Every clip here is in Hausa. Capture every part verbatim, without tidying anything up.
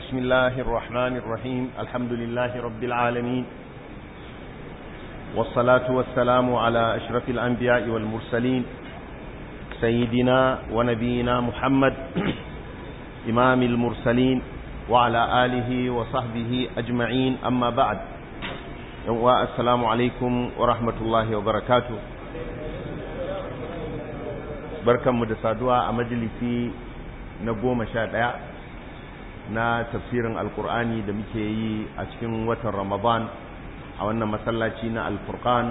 بسم الله الرحمن الرحيم الحمد لله رب العالمين والصلاة والسلام على أشرف الأنبياء والمرسلين سيدنا ونبينا محمد إمام المرسلين وعلى آله وصحبه أجمعين أما بعد السلام عليكم ورحمة الله وبركاته بركة مدسادوا مجلسي نقوم شادع na tafsirin alkur'ani da muke yi a cikin watan ramadan a wannan masallaci na alfurqan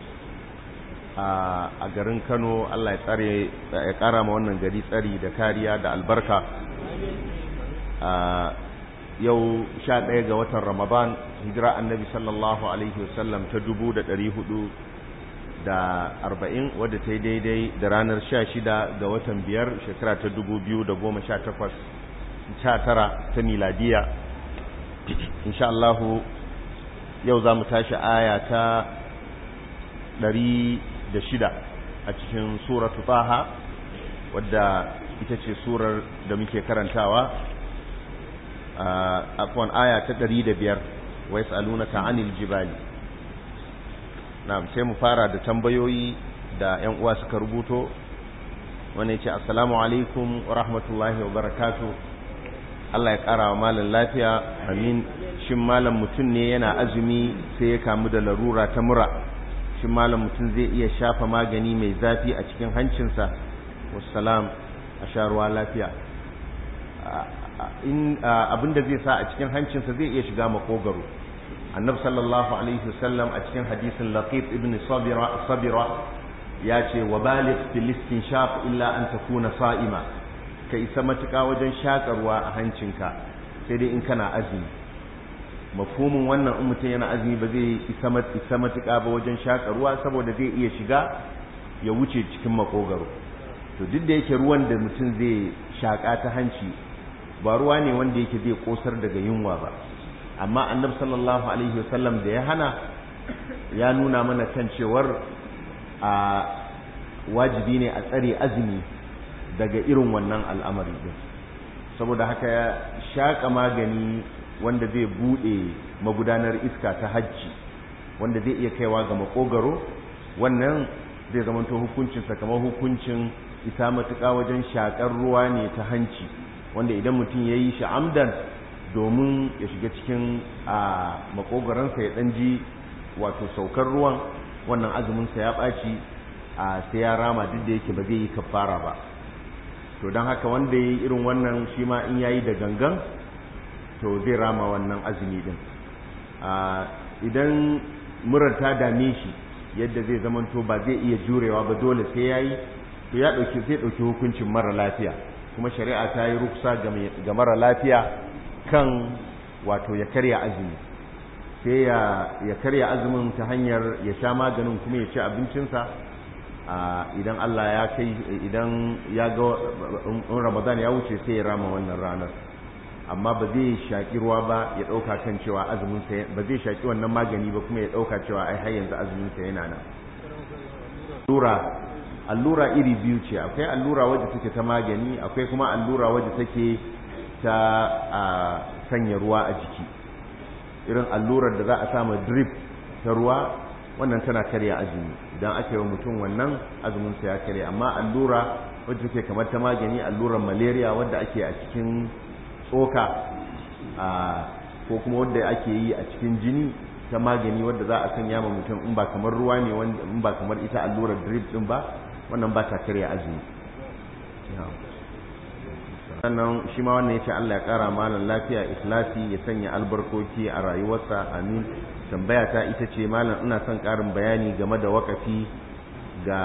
a garin kano. Allah ya tsare ya kara ma wannan gari tsari da kariya da albarka. Yau sha ɗaya ga watan ramadan hijira annabi sallallahu alaihi wasallam ta dubu da ɗari hudu da arba'in wadda ta yi daidai da ranar sha shida ga watan biyar shekara ta dubu biyu da goma sha takwas sha tara ta miladiya. insha Allah yau za mu tashi aya ta ɗari da shida a cikin suratu taha wadda ita ce surar da muke karantawa. afwan aya ta ɗari da biyar wa yas'alunaka 'anil jibali. na'am, sai mu fara da tambayoyi da ƴan uwa suka rubuto. wani ya ce assalamu alaikum wa rahmatullahi wa barakatuh. Allah ya ƙara wa malam lafiya, amin. Shin malam mutum ne yana azumi sai ya kamu da larura ta mura, shin malam mutum zai iya shafa magani mai zafi a cikin hancinsa? Wassalam, a sha ruwa lafiya. Abinda zai sa a cikin hancinsa zai iya shiga makogaro. Annabi sallallahu alaihi wasallam a cikin hadisin Laqit ibn Sabira Sabira ya ce wa baligh fil istinshaq illa an takuna sa'ima. Ka isa matuƙa wajen shakarwa a hancinka sai dai in kana azumi. Mafhumin wannan in mutum yana azumi ba zai isa matuƙa ba wajen shakarwa saboda zai iya shiga ya wuce cikin makogaro. To duk da yake ruwan da mutum zai shaka ta hanci ba ruwa ne wanda yake zai kosar daga yunwa ba, amma annabi sallallahu alaihi wasallam da ya hana ya nuna mana kan cewar a wajibi ne a tsare azumi daga irin wannan al'amari din. saboda haka ya shaka magani wanda zai bude magudanar iska ta hajji wanda zai iya kaiwa ga makogaro, wannan zai zamanto hukuncin sa kamar hukuncin isa matuƙa wajen shakar ruwa ne ta hanci, wanda idan mutum ya yi shi amdan domin ya shiga cikin a makogaransa ya ɗan ji wato saukar ruwan, wannan azuminsa ya ɓaci a sai ya rama duk da yake ba zai yi kafara ba. to don haka wanda ya yi irin wannan shi ma in yayi da gangan to zai rama wannan azumi din. idan murar ta dame shi yadda zai zamanto ba zai iya jurewa ba dole sai yayi, to ya dauki zai dauki hukuncin mara lafiya, kuma shari'a ta yi ruksa ga mara lafiya kan wato ya karya azumi, sai ya ya karya azumin ta hanyar ya sha maganin kuma ya ci abincinsa. idan Allah ya kai idan ya ga in Ramadan ya wuce sai ya rama wannan ranar, amma ba zai shaki ruwa ba ya dauka kan cewa azumin sa ba zai shaki wannan magani ba kuma ya dauka cewa ai har yanzu azumin sa yana nan. allura allura iri biyu ce, akwai allura wadda take ta magani, akwai kuma allura wadda take ta sanya ruwa a jiki. irin allurar da za a sa ma drip ta ruwa, wannan tana karya azumi. idan aka yi wa mutum wannan azumin sa ya karya. amma allura wadda take kamar ta magani, allurar malaria wadda ake a cikin tsoka ko kuma wadda ake yi a cikin jini ta magani wadda za a sanya ma mutum, in ba kamar ruwa ne wanda in ba kamar ita allurar drip din ba, wannan ba ta karya azumi. sannan shi ma wannan yace Allah ya kara malan lafiya, ikhlasi, ya sanya albarkoki a rayuwarsa, amin. tambaya ta ita ce malam ina son karin bayani game da wakafi ga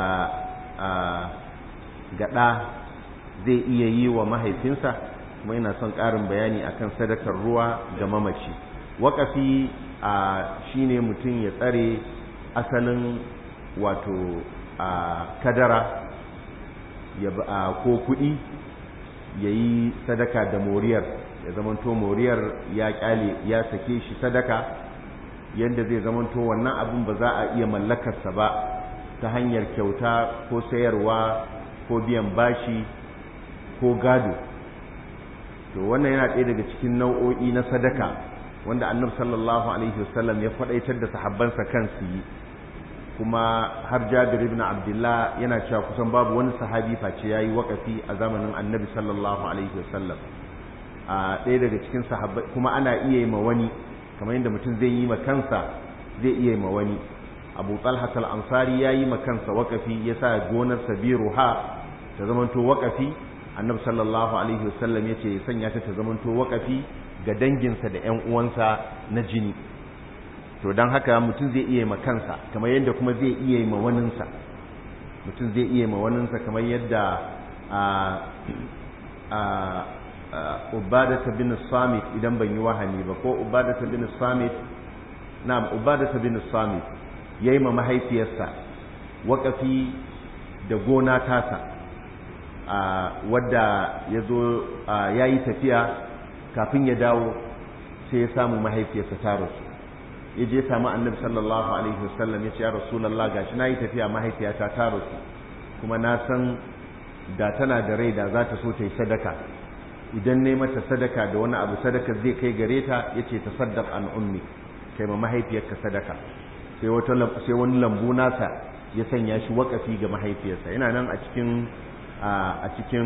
gada zai iya yi wa mahaifinsa, kuma ina son karin bayani akan sadakar ruwa ga mamaci. wakafi shine mutum ya tsare asalin wato kadara ya ko kudi yayi sadaka da moriyar, ya zamanto moriyar ya kyale ya sake shi sadaka yadda zai zamanto wannan abin ba za a iya mallakarsa ba ta hanyar kyauta ko sayarwa ko biyan bashi ko gado. to wannan yana ɗaya daga cikin nau'o'i na sadaka wanda annabi sallallahu alaihi wasallam ya faɗaitar da sahabbansa kan su yi, kuma har Jabir ibn Abdullah yana cewa kusan babu wani sahabi face yayi wakafi a zamanin annabi sallallahu alaihi wasallam. a ɗaya daga cikin sahabbai kuma ana iya yi ma wani, kamar yadda mutum zai yi ma kansa zai iya yi ma wani. Abu Talha al-Ansari yayi ma kansa wakafi, yasa gonar Sabiruha ta zamanto wakafi. Annabi sallallahu alaihi wasallam yace ya sanya ta ta zamanto wakafi ga danginsa da ƴan uwansa na jini. To dan haka mutum zai iya ma kansa kamar yadda kuma zai iya ma waninsa. Mutum zai iya ma waninsa kamar yadda a a Ubadah bin Samit, idan ban yi wahani ba, ko Ubadah bin Samit, na'am Ubadah bin Samit yayi ma mahaifiyarsa wakafi da gona tasa, wadda yazo yayi tafiya, kafin ya dawo sai ya samu mahaifiyarsa ta rasu. Ya je samu annabi sallallahu alaihi wasallam ya ce ya rasulullah, gashi nayi tafiya mahaifiyata ta rasu, kuma na san da tana da rai da za ta so ta yi sadaka, idan ne mata sadaka da wani abu sadaka zai kai gare ta, yace tasaddaq an ummi, kai ma mahaifiyarka sadaka. sai wata sai wani lambu nasa ya sanya shi wakafi ga mahaifiyarsa, yana nan a cikin a cikin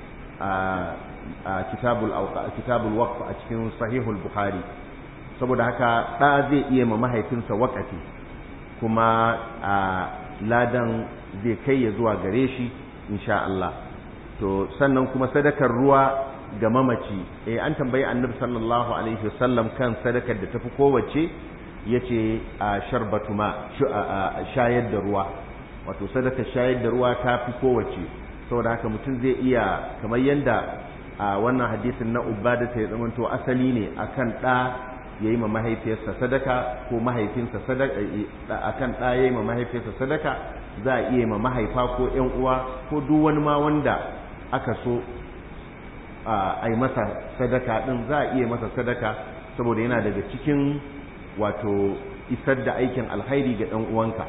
kitabul kitabul waqf a cikin sahihul bukhari. Saboda haka da zai iya ma mahaifinsa wakafi, kuma ladan zai kai ya zuwa gare shi insha Allah. To sannan kuma sadakar ruwa ga mamaci, eh an tambayi annabi sallallahu alaihi wasallam kan sadakar da tafi kowace, yace a sharbatu ma shayar da ruwa, wato sadaka shayar da ruwa tafi kowace. Saboda haka mutum zai iya, kamar yanda wannan hadisin na Ubadah ya zamanto asali ne akan da yayi ma mahaifiyarsa sadaka, ko mahaifinsa sadaka akan da yayi ma mahaifiyarsa sadaka, za a iya ma mahaifa ko ƴan uwa ko duk wani ma wanda aka so a yi masa sadaka din, za a iya masa sadaka, saboda yana daga cikin wato isar da aikin alkhairi ga ɗan uwanka.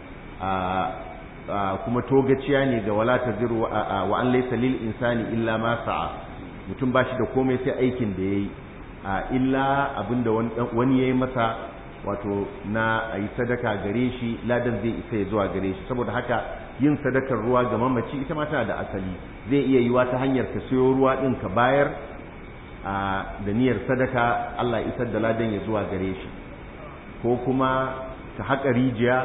Kuma togaciya ne ga wala taziru wa an laysa lil insani illa ma sa'a, mutum ba shi da komai sai aikin da yayi, illa abinda wani yayi masa, wato na ayi sadaka gare shi, ladan zai isa ya zuwa gare shi. Saboda haka yin sadakar ruwa ga mamaci ita ma tana da asali. Zai iya yiwa ta hanyar ka sayo ruwa din ka bayar da niyyar sadaka, Allah ya isar da ladan ya zuwa gare shi, ko kuma ka haƙa rijiya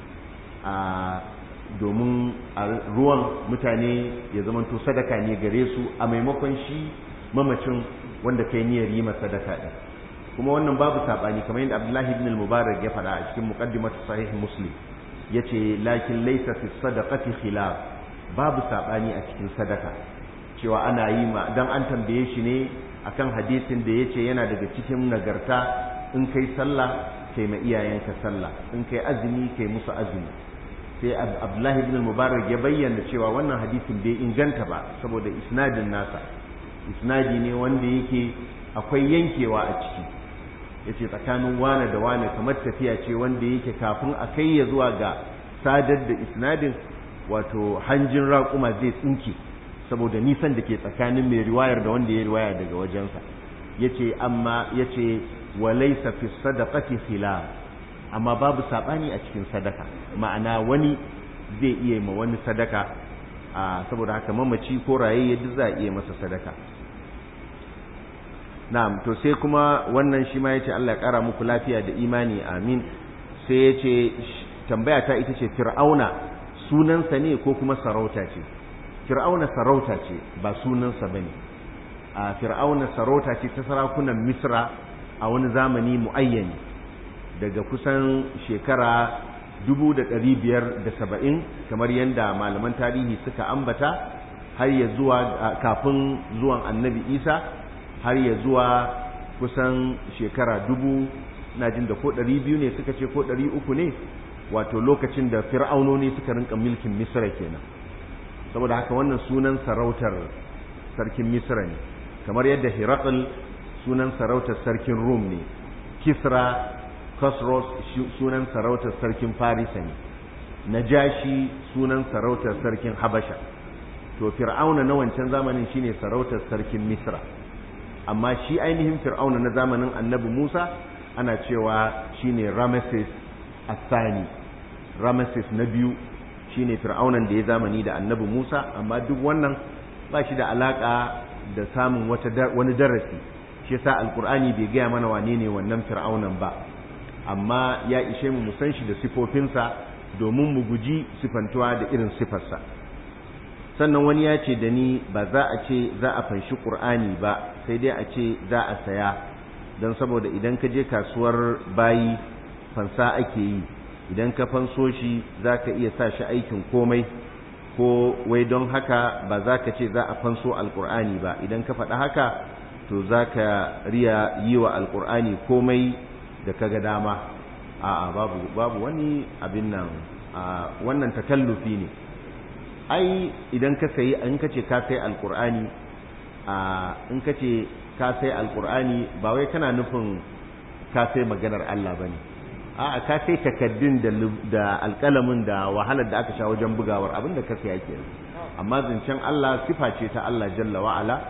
domin ruwan mutane ya zamanto sadaka ne gare su a maimakon shi mamacin wanda kai niyyar yi masa sadaka din. Kuma wannan babu sabani, kamar yadda Abdullahi ibn al-Mubarak ya faɗa a cikin muqaddimatu sahih Muslim, yace lakin laysa fi sadaqati khilaf, babu sabani a cikin sadaka cewa ana yi ma, dan an tambaye shi ne akan hadisin da yace yana daga cikin nagarta in kai sallah kai ma iyayenka sallah, in kai azumi kai musu azumi. Sai Abdullahi ibn al-Mubarak ya bayyana cewa wannan hadisin bai inganta ba, saboda isnadin nasa isnadi ne wanda yake akwai yankewa a ciki. Yace tsakanin wane da wane kamar tafiya ce wanda yake kafin a kai ya zuwa ga sadar da isnadin, wato hanjin raƙuma zai tsinke saboda nisan da ke tsakanin mai riwayar da wanda ya riwaya daga wajensa. Yace amma yace walaysa fi sadaqati khilaf, amma babu sabani a cikin sadaka, ma'ana wani zai iya ma wani sadaka, saboda haka mamaci ko raye yadda za a iya masa sadaka. Na'am, to sai kuma wannan shi ma yace Allah ya kara muku lafiya da imani, amin. Sai yace tambaya ta ita ce, Fir'auna sunansa ne ko kuma sarauta ce? Fir'auna sarauta ce, ba sunansa bane. A Fir'auna sarauta ce ta sarakunan Misra a wani zamani muayyani, daga kusan shekara dubu da ɗari biyar da saba'in, kamar yadda malaman tarihi suka ambata, har ya zuwa kafin zuwan Annabi Isa, har ya zuwa kusan shekara dubu, na jin da ko ɗari biyu ne suka ce ko ɗari uku ne, wato lokacin da fir'aunoni suka rinka milkin Misra kenan. Saboda haka wannan sunan sarautar sarkin Misra ne, kamar yadda Hiraql sunan sarautar sarkin Rum ne, Kisra Khosrow sunan sarautar sarkin Farisa ne, Najashi sunan sarautar sarkin Habasha. To fir'auna na wancan zamanin shine sarautar sarkin Misra. amma shi ainihin fir'auna na zamanin annabi Musa ana cewa shine Ramesses Asani, Ramesses na biyu shine fir'aunan da ya zamani da annabi Musa, amma duk wannan ba shi da alaka da samun wata wani darasi, shi yasa alkur'ani bai gaya mana wane ne wannan fir'aunan ba, amma ya ishe mu san shi da sifofinsa domin mu guji sifantuwa da irin sifarsa. Sannan wani ya ce da ni ba za a ce za a fanshi ƙur'ani ba, sai dai a ce za a saya, don saboda idan ka je kasuwar bayi fansa ake yi, idan ka fanso shi za ka iya sa shi aikin komai, ko wai don haka ba za ka ce za a fanso alƙur'ani ba, idan ka faɗa haka to za ka riya yi wa alƙur'ani komai da ka ga dama. A'a, babu babu wani abin nan, wannan takallufi ne. Ai idan ka sayi, in ka ce ka sai alkur'ani, in ka ce ka sai alkur'ani ba wai kana nufin ka sai maganar Allah bane, a'a ka sai takaddun da da alƙalamin da wahalar da aka sha wajen bugawar abin da ka sai yake. Amma zancen Allah sifa ce ta Allah jalla wa ala,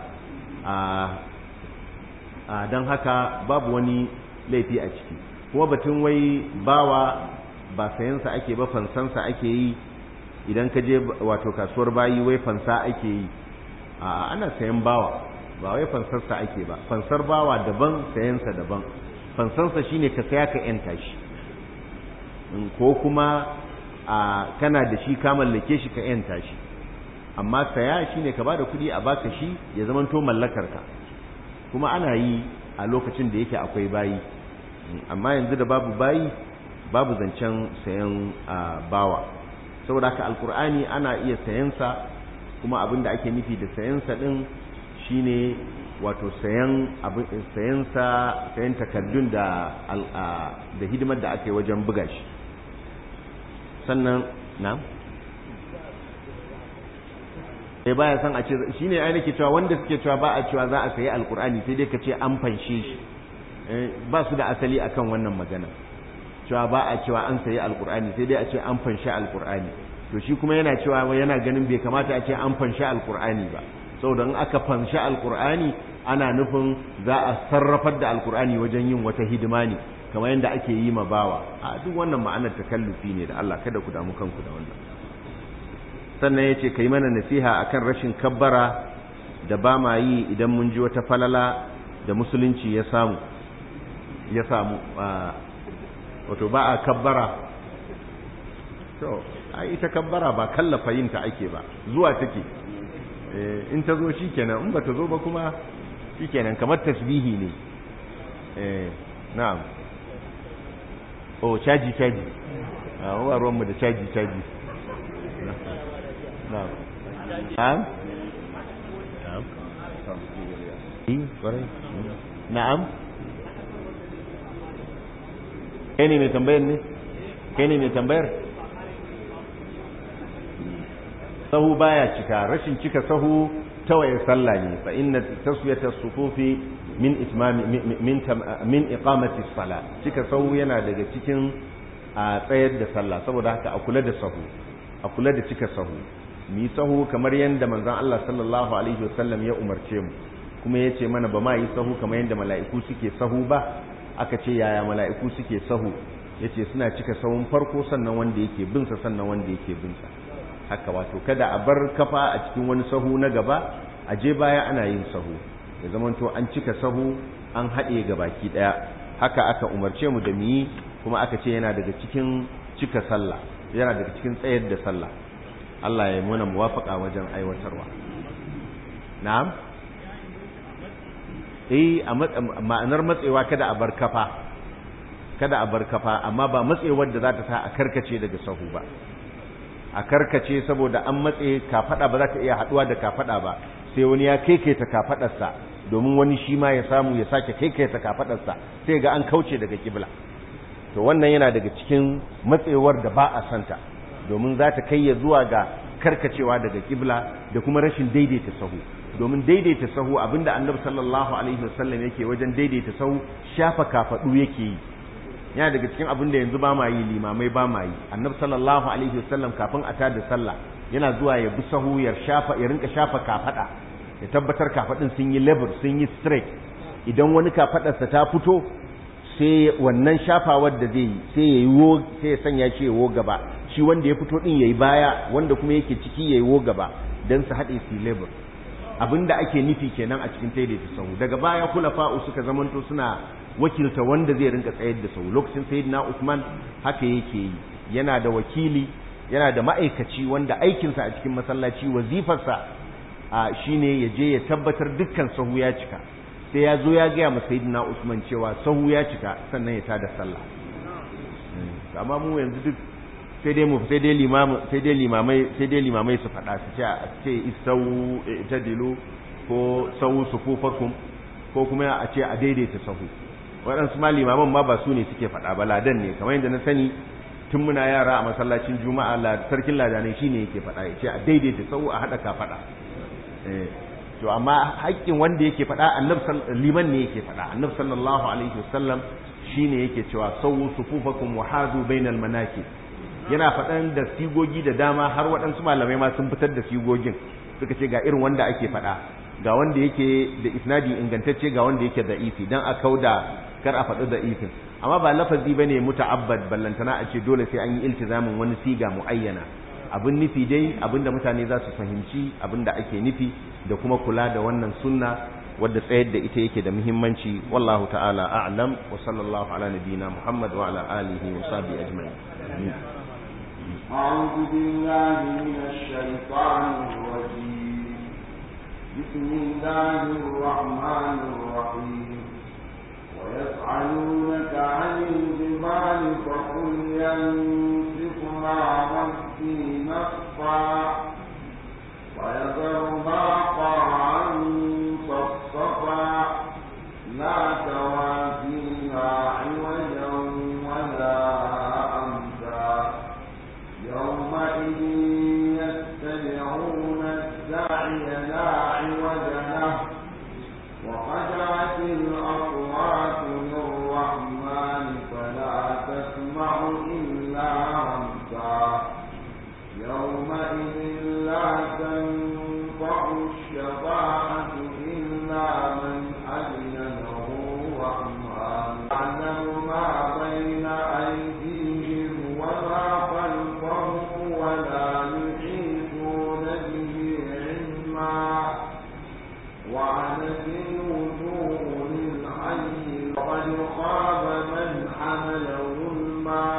a dan haka babu wani laifi a ciki. Kuma batun wai bawa ba sayansa ake ba, fansansa ake yi. Idan ka je wato kasuwar bayi wai fansa ake yi, a ana sayan bawa ba wai fansarsa ake ba. Fansar bawa daban, sayansa daban. Fansansa shine ka saya ka yanta shi, ko kuma a kana da shi ka mallake shi ka yanta shi. Amma saya shine ka bada kuɗi a baka shi ya zamanto mallakar ka, kuma ana yi a lokacin da yake akwai bayi. Amma yanzu da babu bayi babu zancen sayan bawa. Saboda haka alkur'ani ana iya sayansa, kuma abin da ake nufi da sayansa din shine wato sayan abin sayansa sayan takaddun da da hidimar da aka yi wajen buga shi. Sannan na eh baya san a ce shine ai nake cewa wanda suke cewa ba a cewa za a sayi alkur'ani sai dai ka ce an fanshe shi, ba su da asali akan wannan magana. Cewa ba a cewa an sayi alkur'ani sai dai a ce an fanshi alkur'ani, to shi kuma yana cewa yana ganin bai kamata a ce an fanshi alkur'ani ba, saboda in aka fanshi alkur'ani ana nufin za a sarrafar da alkur'ani wajen yin wata hidima ne kamar yadda ake yi ma bawa. A duk wannan ma'anar takallufi ne da Allah, kada ku damu kanku da wannan. Sannan yace kai mana nasiha akan rashin kabbara da ba ma yi idan mun ji wata falala da musulunci ya samu ya samu wato ba a kabbara. To ai ita kabbara ba kallafa yin ta ake ba, zuwa take. eh in ta zo shikenan, in ba ta zo ba kuma shikenan, kamar tasbihi ne. eh na'am. oh caji caji a wa ruwan mu da caji caji. na'am na'am na'am na'am kai ne mai tambayar ne kai ne mai tambayar sahu baya cika, rashin cika sahu tawaye sallah ne. Fa inna taswiyata sufufi min itmami min min iqamati as-salah, cika sahu yana daga cikin a tsayar da sallah. Saboda haka a kula da sahu, a kula da cika sahu, mi sahu kamar yanda manzon Allah sallallahu alaihi wasallam ya umarce mu, kuma yace mana ba ma yi sahu kamar yanda mala'iku suke sahu ba. Aka ce yaya mala'iku suke sahu, yace suna cika sahun farko, sannan wanda yake bin sa, sannan wanda yake bin sa. Haka wato kada a bar kafa a cikin wani sahu na gaba, a je baya ana yin sahu, ya zamanto an cika sahu an haɗe ga baki ɗaya. Haka aka umarce mu da mu yi, kuma aka ce yana daga cikin cika sallah, yana daga cikin tsayar da sallah. Allah ya muna muwafaka wajen aiwatarwa. Na'am. eh a ma'anar matsewa kada a bar kafa, kada a bar kafa, amma ba matsewar da za ta sa a karkace daga sahu ba. A karkace saboda an matse kafada ba za ta iya haduwa da kafada ba, sai wani ya kaikaita kafadarsa domin wani shi ma ya samu ya sake kaikaita kafadarsa, sai ga an kauce daga kibla. To wannan yana daga cikin matsewar da ba a santa, domin za ta kai ya zuwa ga karkacewa daga kibla da kuma rashin daidaita sahu. Domin daidaita sahu, abinda annabi sallallahu alaihi wasallam yake wajen daidaita sahu, shafa kafadu yake yi. Yana daga cikin abinda yanzu ba ma yi, limamai ba ma yi. Annabi sallallahu alaihi wasallam kafin a tada sallah yana zuwa ya bi sahu, ya shafa ya rinka shafa kafada, ya tabbatar kafadin sun yi level, sun yi straight, idan wani kafadarsa ta fito sai wannan shafawar da zai yi sai ya yi sai ya sanya shi yawo gaba shi wanda ya fito din yayi baya wanda kuma yake ciki yayi wo gaba dan su haɗe su labor abinda ake nufi kenan a cikin daidaita sahu daga baya kulafa'u suka zamanto suna wakilta wanda zai rinka tsayar da sahu lokacin sayyidina Uthman haka yake yi yana da wakili yana da ma'aikaci wanda aikinsa a cikin masallaci wazifarsa shine ya je ya tabbatar dukkan sahu ya cika sai ya zo ya gaya ma sayyidina Uthman cewa sahu ya cika sannan ya tada sallah amma mu yanzu duk sai dai mu sai dai limamu sai dai limamai sai dai limamai su faɗa su ce a ce isau tadilu ko sawu sufufakum ko kuma a ce a daidaita sahu waɗansu ma limaman ma ba su ne suke faɗa ba ladan ne kamar yadda na sani tun muna yara a masallacin juma'a sarkin ladanai shine yake faɗa ya ce a daidaita sahu a haɗa ka faɗa to amma haƙƙin wanda yake faɗa annabi liman ne yake faɗa annabi sallallahu alaihi wasallam shine yake cewa sawu sufufakum wa hadu bainal manakib yana faɗan da sigogi da dama har waɗansu malamai ma sun fitar da sigogin suka ce ga irin wanda ake faɗa ga wanda yake da isnadi ingantacce ga wanda yake da'ifi dan a kauda kar a faɗi da'ifin amma ba lafazi bane muta'abbad ballantana a ce dole sai an yi iltizamin wani siga muayyana abin nufi dai abinda mutane za su fahimci abinda ake nufi da kuma kula da wannan sunna wadda tsayar da ita yake da muhimmanci wallahu ta'ala a'lam wa sallallahu ala nabiyyina muhammad wa ala alihi wa sahbihi ajma'in أعوذ بالله من الشيطان الرجيم بسم الله الرحمن الرحيم ويسألونك عن الجبال فقل ينسفها ربي نسفا ويذرها قاعا صفصفا لا ترى فيها عوجا ولا يومئذ يتبعون الداعي لا عوج له وخشعت الأصوات للرحمن فلا تسمع إلا همسا يومئذ لا تنفع الشفاعة إلا من أذن له الرحمن يعلم ما بين أيديهم وما خلفهم ولا يحيطون به علما وعنت الوجوه للحي وقد خاب من حمل ظلما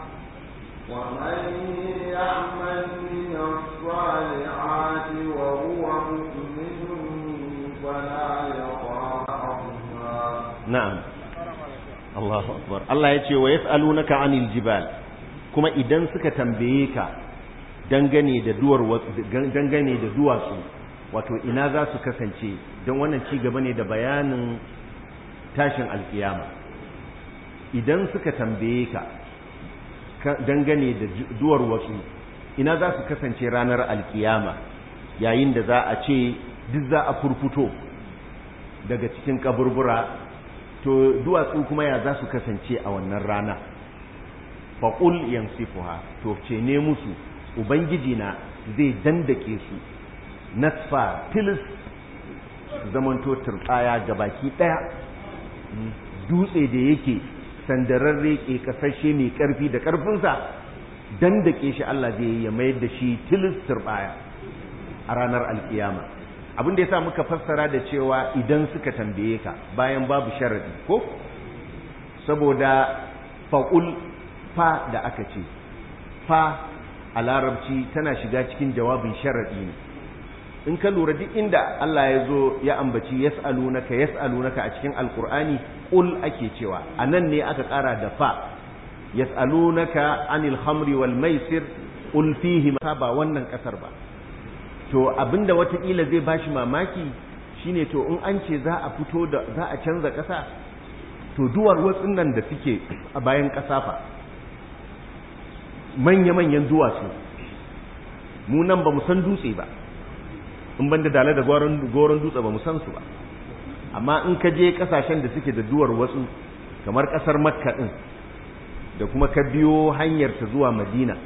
ومن يعمل من الصالحات وهو مؤمن فلا يخاف حظا نعم الله أكبر الله يتي ويسألونك عن الجبال kuma idan suka tambaye ka dangane da duwar dangane da duwatsu wato ina za su kasance don wannan ci gaba ne da bayanin tashin alkiyama idan suka tambaye ka dangane da duwar watsu ina za su kasance ranar alkiyama yayin da za a ce duk za a furfuto daga cikin kaburbura to duwatsu kuma ya za su kasance a wannan rana faƙul yansifuha to ce ne musu ubangiji na zai dandake su nasfa tilis zamanto turɓaya gabaki ɗaya dutse da yake sandararre ke kasashe mai ƙarfi da ƙarfinsa dandake shi Allah zai yi ya mayar da shi tilis turɓaya a ranar alkiyama abin da ya sa muka fassara da cewa idan suka tambaye ka bayan babu sharadi ko saboda faƙul fa da aka ce fa a larabci tana shiga cikin jawabin sharadi ne in ka lura duk inda Allah ya zo ya ambaci yas'alunaka yas'alunaka a cikin alqur'ani qul ake cewa anan ne aka ƙara da fa yas'alunaka anil khamri wal maisir qul fihi ma ba wannan kasar ba to abinda watakila zai bashi mamaki shine to in an ce za a fito da za a canza kasa to duwar watsin nan da suke a bayan kasa fa manya-manyan duwatsu mu nan ba mu san dutse ba in banda dale da goron dutse ba mu san su ba amma in ka je kasashen da suke da duwar watsu kamar kasar makka din da kuma ka biyo hanyar ta zuwa madina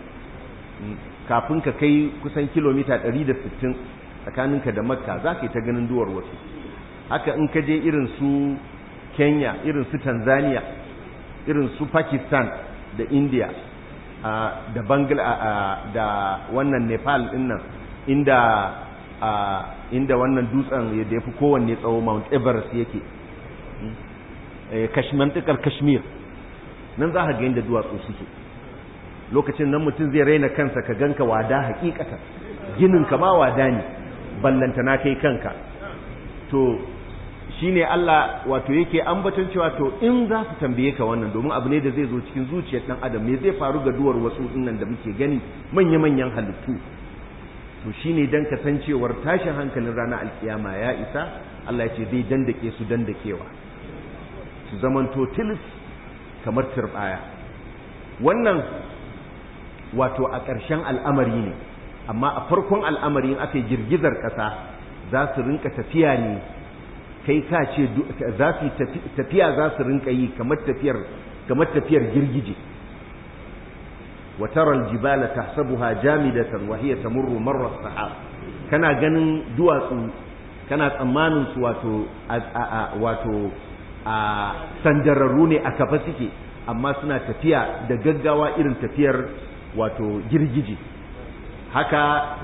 kafin ka kai kusan kilomita ɗari da sittin tsakaninka da makka za ka yi ta ganin duwar watsu haka in ka je irin su Kenya, irin su Tanzania, irin su Pakistan da India da Bangla da wannan Nepal din nan, inda inda wannan dutsen da yafi kowanne tsawo Mount Everest yake, Kashmantikar Kashmir, nan za ka ga inda duwatsu suke. Lokacin nan mutum zai raina kansa, ka ganka wada hakikatan, ginin ka ma wada ne, ballanta na kai kanka. To shine Allah wato yake ambaton cewa to in za su tambaye ka wannan, domin abu ne da zai zo cikin zuciyar dan adam, me zai faru ga duwar wasu dinnan da muke gani manya-manyan halittu. To shine dan kasancewar tashin hankalin ranar alkiyama ya isa, Allah ya ce zai dandake su dandakewa, su zamanto tilis kamar turbaya. Wannan wato a ƙarshen al'amari ne, amma a farkon al'amari in aka yi girgizar ƙasa za su rinka tafiya ne, kai ka ce za su tafiya za su rinka yi kamar tafiyar kamar tafiyar girgije. wa taral jibala tahsabuha jamidatan wa hiya tamurru marra sahab, kana ganin duwatsu kana tsammanin su wato wato a sandararru ne a kafa suke, amma suna tafiya da gaggawa irin tafiyar wato girgije. haka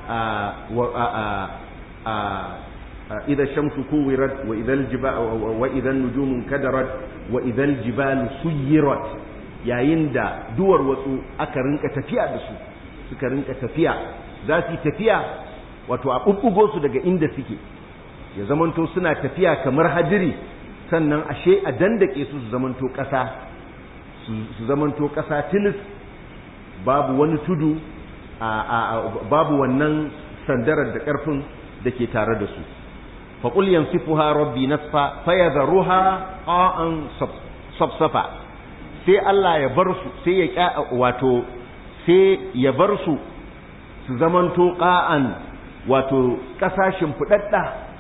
idza shamsu kuwirat wa idza aljibalu wa idza nujumu kadarat wa idza aljibalu suyirat, yayin da duwar watsu aka rinka tafiya da su, suka rinka tafiya, za su tafiya wato a bubbugo su daga inda suke, ya zamanto suna tafiya kamar hadiri, sannan ashe a dandake su su zamanto ƙasa, su zamanto ƙasa tilis, babu wani tudu, babu wannan sandarar da ƙarfin da ke tare da su. faƙul yansifuha rabbi nasfa fayadharuha qa'an safsafa, sai Allah ya bar su, sai ya ƙya wato sai ya bar su su zamanto qa'an wato ƙasashin fudadda,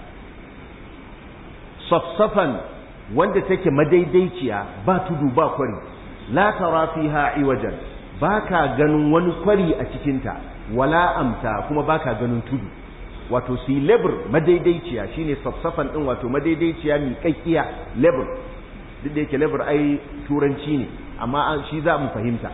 safsafan wanda take madaidaiciya, ba tudu ba kwari, la tara fiha iwajan, baka ganin wani kwari a cikinta, wala amta, kuma baka ganin tudu, wato si lebur madaidaiciya, shine safsafan din, wato madaidaiciya mi kakkiya lebur, duk da yake lebur ai turanci ne, amma shi za mu fahimta.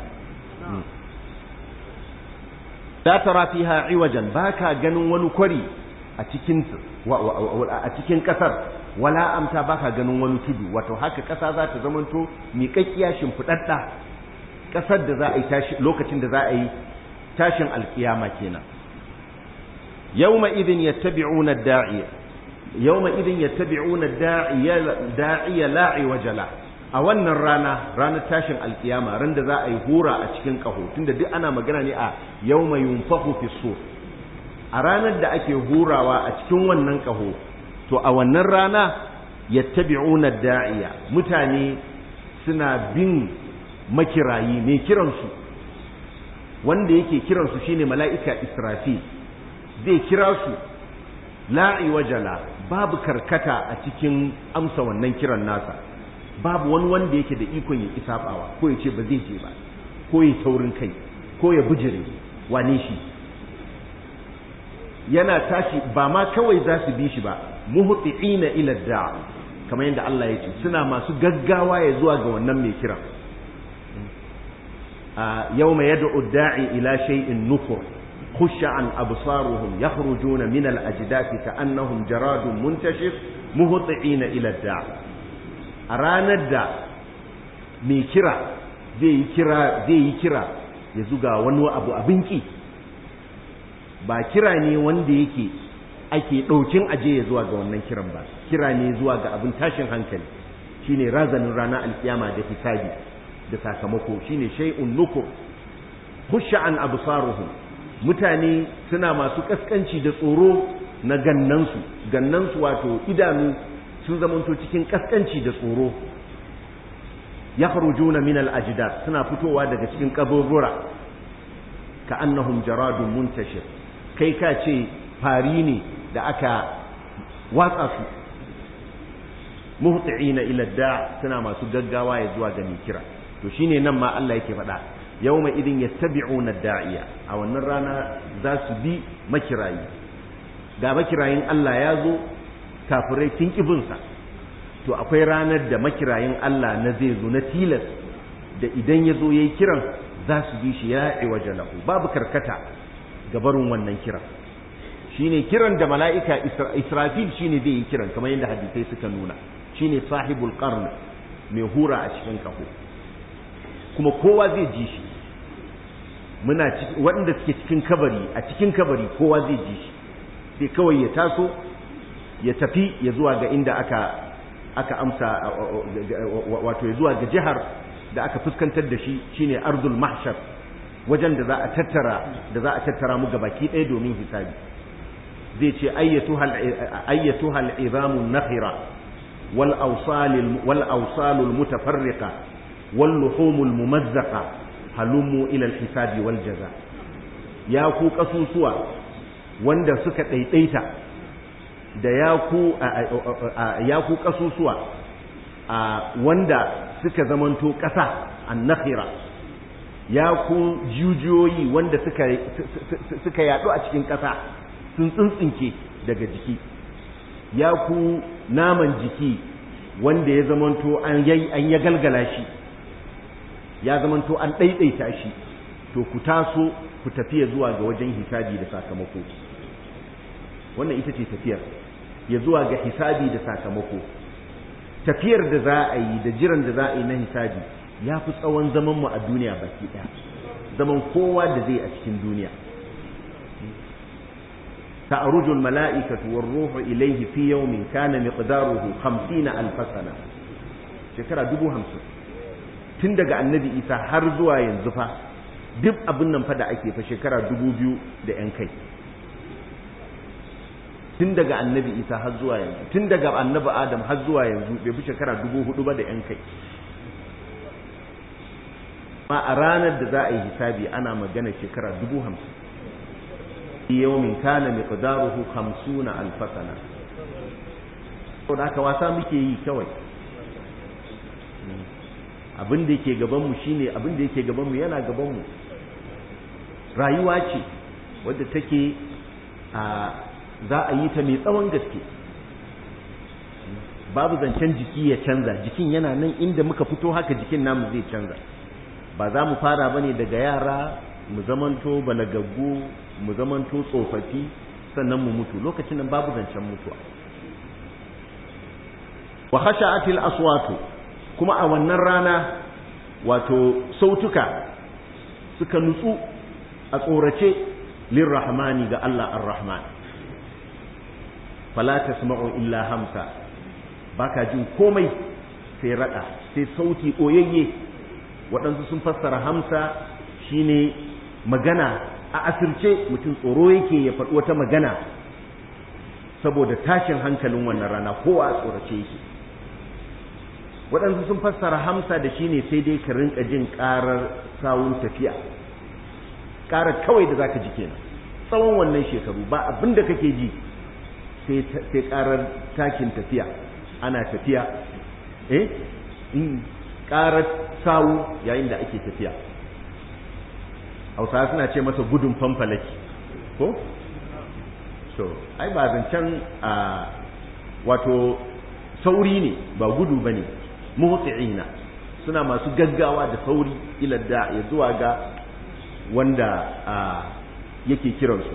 la tara fiha iwajan, baka ganin wani kwari a cikin a cikin kasar, wala amta, baka ganin wani tudu, wato haka kasa za ta zamanto miƙaƙƙiya shimfiɗaɗɗa, kasar da za a yi tashi lokacin da za a yi tashin alkiyama kenan. yawma idin yattabi'una ad-da'iya yawma idin yattabi'una ad-da'iya da'iya la iwajala, a wannan rana, ranar tashin alkiyama, ran da za a yi hura a cikin kaho, tunda duk ana magana ne a yawma yunfakhu fi sur, a ranar da ake hurawa a cikin wannan kaho, to a wannan rana yattabi'una ad-da'iya, mutane suna bin makirayi mai kiransu, wanda yake kiransu shine mala'ika Israfil, zai kira su la'i wajala, babu karkata a cikin amsa wannan kiran nasa, babu wani wanda yake da ikon ya ki sabawa, ko ya ce ba zai je ba, ko ya taurin kai, ko ya bijire, wane shi yana tashi, ba ma kawai za su bi shi ba, muhti'ina ila da'a, kamar yadda Allah ya ce suna masu gaggawa ya zuwa ga wannan mai kira. yawma yad'u ad-da'i ila shay'in nukur khushan absaruhum yakhrujuna min al-ajdathi ka'annahum jaradun muntashir muhti'ina ila ad-da'a, a ranar da mai kira zai yi kira zai yi kira ya zuga wani abu abinki, ba kira ne wanda yake ake ɗaukin aje ya zuwa ga wannan kiran ba, kira ne zuwa ga abin tashin hankali, shine razanin ranar alkiyama da hisabi da sakamako, shine shay'un nukur khushan absaruhum, mutane suna masu kaskanci da tsoro na gannansu, gannansu wato idanu sun zamanto cikin kaskanci da tsoro, yakhrujuna min al-ajdad, suna fitowa daga cikin kaburbura, ka annahum jaradun muntashir, kai ka ce fari ne da aka watsa su, muhti'ina ila da', suna masu gaggawa ya zuwa ga kira. To shine nan ma Allah yake faɗa yawma idin yattabi'una ad-da'iya, a wannan rana za su bi makirayi, ga makirayin Allah ya zo, kafirai sun kibinsa, to akwai ranar da makirayin Allah na zai zo na tilas da idan ya zo ya yi kiran za su bi shi ya iwaje lahu babu karkata gabarin wannan kiran shine kiran da mala'ika Israfil shine zai yi kiran kamar yadda hadisai suka nuna shine sahibul qarn mai hura a cikin kaho kuma kowa zai ji shi muna waɗanda suke cikin kabari a cikin kabari kowa zai ji shi sai kawai ya taso ya tafi ya zuwa ga inda aka aka amsa wato ya zuwa ga jihar da aka fuskantar da shi shine ardul mahshar wajen da za a tattara da za a tattara mu gabaki ɗaya domin hisabi zai ce ayyatuhal ayyatuhal izamun nakhira wal awsal wal awsal al mutafarriqa wal luhum al mumazzaqa halummu ila al hisabi wal jaza ya ku kasusuwa wanda suka daidaita da ya ku ya ku kasusuwa wanda suka zamanto ƙasa an-nakhira ya ku jujuyoyi wanda suka suka yadu a cikin ƙasa sun tsintsinke daga jiki ya ku naman jiki wanda ya zamanto an yayi an ya galgala shi ya zamanto an daidaita shi to ku taso ku tafiya zuwa ga wajen hisabi da sakamako wannan ita ce tafiyar ya zuwa ga hisabi da sakamako tafiyar da za a yi da jiran da za a yi na hisabi ya fi tsawon zaman mu a duniya baki ɗaya zaman kowa da zai a cikin duniya ta'arujul mala'ikatu war ruhu ilayhi fi yawmin kana miqdaruhu khamsina alf sana shekara dubu hamsin tun daga annabi isa har zuwa yanzu fa duk abin nan fa da ake fa shekara dubu biyu da yan kai tun daga annabi isa har zuwa yanzu tun daga annabi adam har zuwa yanzu bai fi shekara dubu hudu ba da yan kai ma a ranar da za a yi hisabi ana magana shekara dubu hamsin yawmin kana miqdaruhu khamsuna alf sana to da aka wasa muke yi kawai abin da yake gaban mu shine abin da yake gaban mu yana gaban mu rayuwa ce wadda take a za a yi ta mai tsawon gaske babu zancen jiki ya canza jikin yana nan inda muka fito haka jikin namu zai canza ba za mu fara bane daga yara mu zamanto balagaggu mu zamanto tsofaffi sannan mu mutu lokacin nan babu zancen mutuwa wa khasha'atil aswatu kuma a wannan rana wato sautuka suka nutsu a tsorace lirrahmani ga Allah ar-rahman fala tasma'u illa hamsa baka jin komai sai rada sai sauti oyayye waɗansu sun fassara hamsa shine magana a asirce mutum tsoro yake ya faɗi wata magana saboda tashin hankalin wannan rana kowa a tsorace yake waɗansu sun fassara hamsa da shine sai dai ka rinka jin ƙarar sawun tafiya ƙarar kawai da zaka ji kenan tsawon wannan shekaru ba abin da kake ji sai ƙarar takin tafiya ana tafiya eh ƙarar sawu yayin da ake tafiya hausawa suna ce masa gudun fanfalaki ko so ai ba zancen a wato sauri ne ba gudu ba ne muhti'ina suna masu gaggawa da sauri ila da ya zuwa ga wanda yake kiransu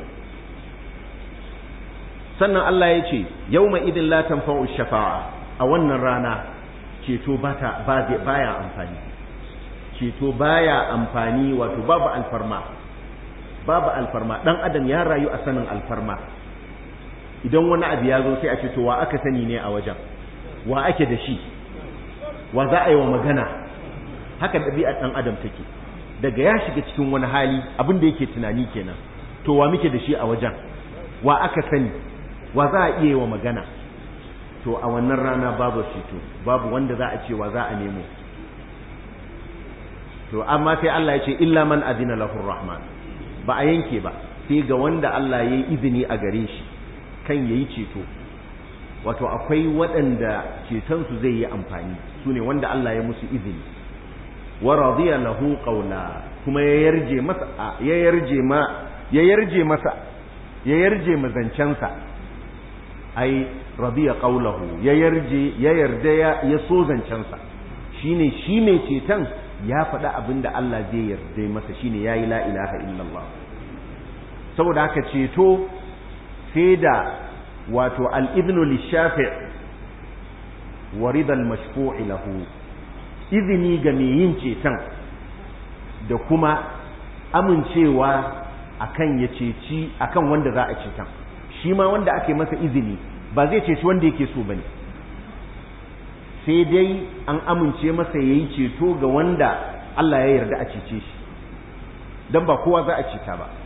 sannan Allah ya ce yawma idin la tanfa'u shafa'a a wannan rana ceto bata baya amfani ceto baya amfani wato babu alfarma babu alfarma dan adam ya rayu a sanin alfarma idan wani abu ya zo sai a ce to wa aka sani ne a wajen wa ake da shi wa za a yi wa magana haka ɗabi'ar dan adam take daga ya shiga cikin wani hali abin da yake tunani kenan to wa muke da shi a wajen wa aka sani wa za a iya yi wa magana to a wannan rana babu ceto babu wanda za a ce wa za a nemo to amma sai Allah ya ce illa man adina lahu rahman ba a yanke ba sai ga wanda Allah ya yi izini a gare shi kan yayi ceto wato akwai waɗanda ceton su zai yi amfani su ne wanda Allah ya musu izini wa radiya lahu qawla kuma ya yarje masa ya yarje ma ya yarje masa ya yarje mazancansa ai radiya qawluhu ya yarje ya yarda ya so zancensa shine shi mai ceton ya faɗa abinda Allah zai yarda masa shine yayi la ilaha illallah. saboda haka ceto sai da wato al-idhnu lish-shafi' wa rida al-mashfu' lahu, izini ga mai yin ceton da kuma amincewa akan ya ceci akan wanda za a ceton. shi ma wanda ake masa izini ba zai ceci wanda yake so bane, sai dai an amince masa yayi ceto ga wanda Allah ya yarda a cece shi, dan ba kowa za a ceta ba.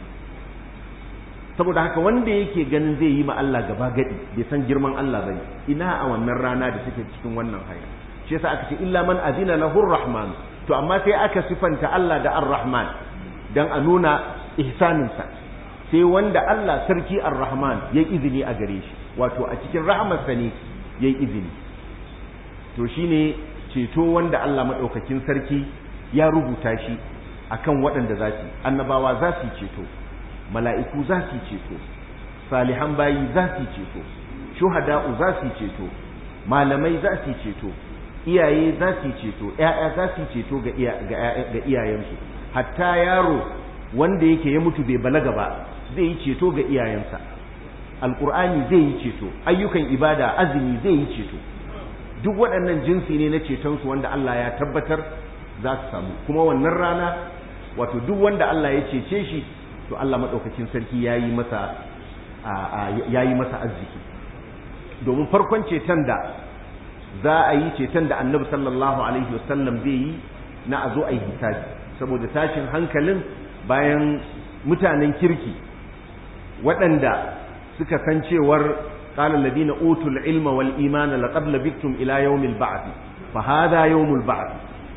saboda haka wanda yake ganin zai yi ma Allah gaba gadi bai san girman Allah bane, ina a wannan rana da take cikin wannan haya. shi yasa aka ce illa man azina lahu rahman, to amma sai aka sifanta Allah da ar-rahman dan a nuna ihsaninsa, sai wanda Allah sarki ar-rahman yayi izini a gare shi, wato a cikin rahmarsa ne yayi izini. to shine ceto wanda Allah madaukakin sarki ya rubuta shi akan waɗanda za su annabawa za su ceto, mala'iku za su ceto, salihan bayi za su ceto, shuhada'u za su ceto, malamai za su ceto, iyaye za su ceto, ƴaƴa za su ceto ga iyayensu, hatta yaro wanda yake ya mutu bai balaga ba zai yi ceto ga iyayensa, alqur'ani zai yi ceto, ayyukan ibada azumi zai yi ceto. duk waɗannan jinsi ne na cetonsu wanda Allah ya tabbatar za su samu, kuma wannan rana wato duk wanda Allah ya cece shi to Allah maɗaukakin sarki ya yi masa ya yi masa arziki. domin farkon ceton da za a yi ceton da annabi sallallahu alaihi wasallam zai yi na a zo a yi hisabi, saboda tashin hankalin bayan mutanen kirki waɗanda suka san cewar قال الذين أوتوا العلم والإيمان لقد لبثتم إلى يوم البعث فهذا يوم البعث.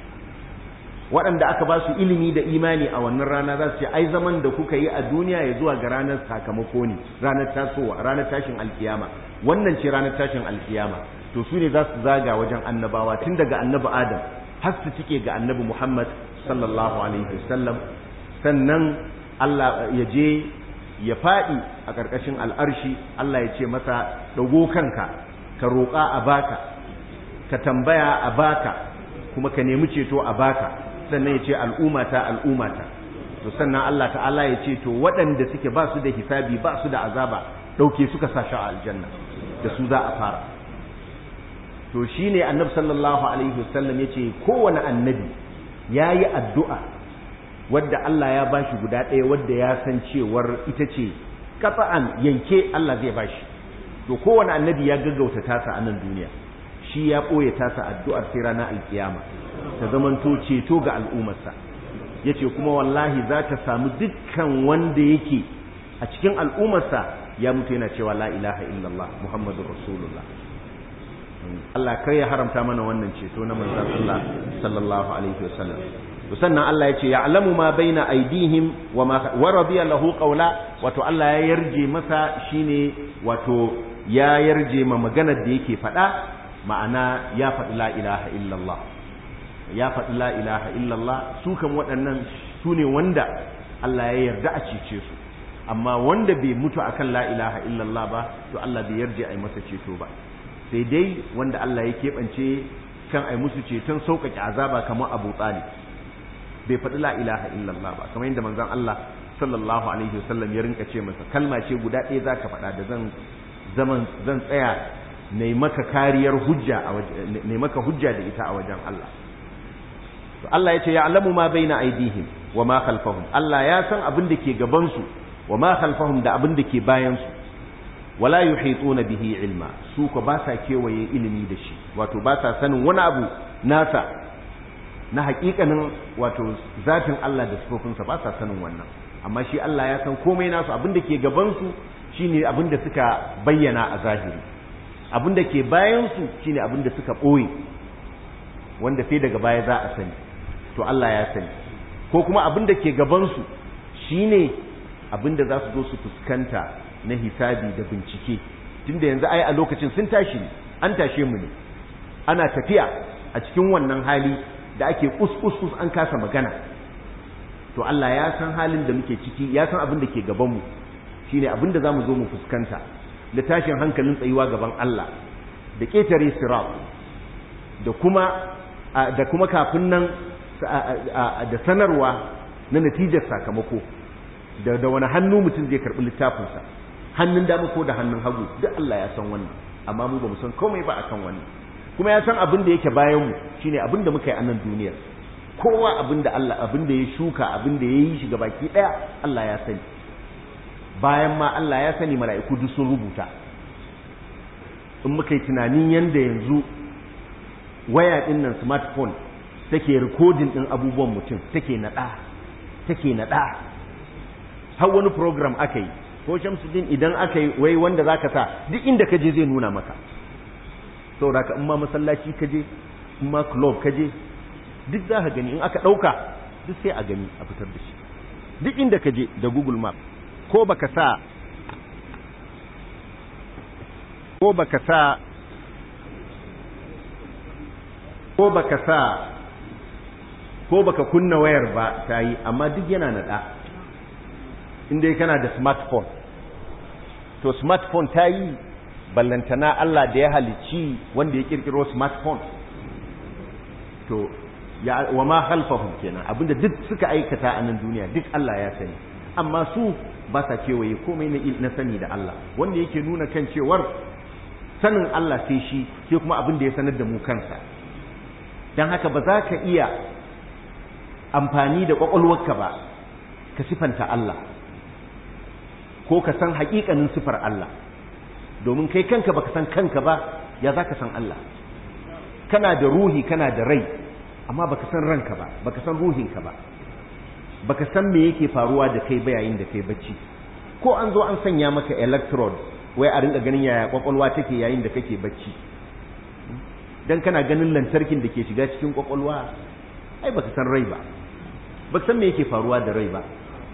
waɗanda aka ba su ilimi da imani a wannan rana za su ce ai zaman da kuka yi a duniya ya zuwa ga ranar sakamako ne, ranar tasowa, ranar tashin alkiyama. wannan ce ranar tashin alkiyama. to su ne za su zaga wajen annabawa tun daga annabi Adam har su cike ga annabi Muhammad sallallahu alaihi wasallam, sannan Allah ya je ya faɗi a ƙarƙashin al'arshi. Allah ya ce masa ɗago kanka ka roƙa a baka, ka tambaya a baka, kuma ka nemi ceto a baka. sannan ya ce al'umata al'umata. to sannan Allah ta'ala ya ce to waɗanda suke ba su da hisabi ba su da azaba ɗauke suka sa shi a aljanna, da su za a fara. to shine annabi sallallahu alaihi wasallam ya ce kowane annabi ya yi addu'a wadda Allah ya bashi guda ɗaya wadda ya san cewar ita ce kafa'an yanke Allah zai bashi. to kowane annabi ya gaggauta tasa a nan duniya, shi ya ɓoye tasa addu'ar sai ranar alkiyama ta zamanto ceto ga al'ummarsa. ya ce kuma wallahi za ta samu dukkan wanda yake a cikin al'ummarsa ya mutu yana cewa la ilaha illallah muhammadun rasulullah. Allah kai ya haramta mana wannan ceto na manzon Allah sallallahu alaihi wasallam. sannan Allah ya ce ya'lamu ma baina aydihim wa ma wa radiya lahu qawla, wato Allah ya yarje masa shine wato ya yarje ma maganar da yake faɗa, ma'ana ya faɗi la ilaha illallah, ya faɗi la ilaha illallah. su kan waɗannan su ne wanda Allah ya yarda a cece su, amma wanda bai mutu akan la ilaha illallah ba to Allah bai yarje a yi masa ceto ba, sai dai wanda Allah ya keɓance kan a yi musu ceton sauƙaƙe azaba kamar Abu Talib, bai faɗi la ilaha illallah ba, kamar yadda manzon Allah sallallahu alaihi wasallam ya rinka ce masa kalma ce guda ɗaya zaka faɗa da zan zaman zan tsaya ne maka kariyar hujja a wajen ne maka hujja da ita a wajen Allah. to Allah ya ce ya'lamu ma baina aydihim wa ma khalfahum, Allah ya san abin da ke gaban su wa ma khalfahum da abin da ke bayan su. wala yuhituna bihi ilma, su ko ba sa kewaye ilimi da shi, wato ba sa sanin wani abu nasa na hakikanin wato zatin Allah da sifofinsa, ba sa sanin wannan. amma shi Allah ya san komai nasu, abin da ke gaban su shine abin da suka bayyana a zahiri, abin da ke bayan su shine abin da suka boye wanda sai daga baya za a sani, to Allah ya sani. ko kuma abin da ke gaban su shine abin da za su zo su fuskanta na hisabi da bincike, tunda yanzu ai a lokacin sun tashi ne, an tashe mu ne, ana tafiya a cikin wannan hali da ake kus-kus an kasa magana. to Allah ya san halin da muke ciki, ya san abin da ke gabanmu, shine abin da zamu zo mu fuskanta. da tashin hankalin tsayuwa gaban Allah da ƙetare sirat da kuma da kuma kafin nan da sanarwa na natijar sakamako da da wani hannu mutum zai karɓi littafinsa, hannun dama ko da hannun hagu, duk Allah ya san wannan, amma mu ba mu san komai ba akan wannan. Kuma ya san abin da yake bayan mu shine abin da muka yi a nan duniyar. Kowa abin da Allah abin da ya shuka, abin da ya yi shi gabaki daya Allah ya sani. Bayan ma Allah ya sani, mala'iku duk sun rubuta. In muka yi tunanin yanda yanzu waya din nan smartphone take recording din abubuwan mutum, take nada take nada har wani program aka yi ko Shamsuddin idan aka yi wai wanda zaka sa duk inda kaje zai nuna maka. Saboda ka in ma masallaci kaje, in ma club kaje, duk za ka gani, in aka ɗauka duk sai a gani a fitar da shi duk inda ka je da Google Map. Ko baka sa ko baka sa ko baka sa ko baka kunna wayar ba ta yi, amma duk yana naɗa inda kana da smartphone. To smartphone ta yi, ballantana Allah da ya halicci wanda ya kirkiro smartphone. To ya wa ma khalfahum kenan, abinda duk suka aikata a nan duniya duk Allah ya sani, amma su ba sa kewaye komai na na sani da Allah, wanda yake nuna kan cewar sanin Allah sai shi, sai kuma abin da ya sanar da mu kansa. Dan haka ba za ka iya amfani da kwakwalwarka ba ka sifanta Allah ko ka san haƙiƙanin sifar Allah, domin kai kanka baka san kanka ba, ya za ka san Allah? Kana da ruhi, kana da rai, amma baka san ranka ba, baka san ruhinka ba, baka san me yake faruwa da kai ba yayin da kai bacci. Ko an zo an sanya maka electrode wai a rinka ganin yaya kwakwalwa take yayin da kake bacci, dan kana ganin lantarkin da ke shiga cikin kwakwalwa, ai baka san rai ba, baka san me yake faruwa da rai ba.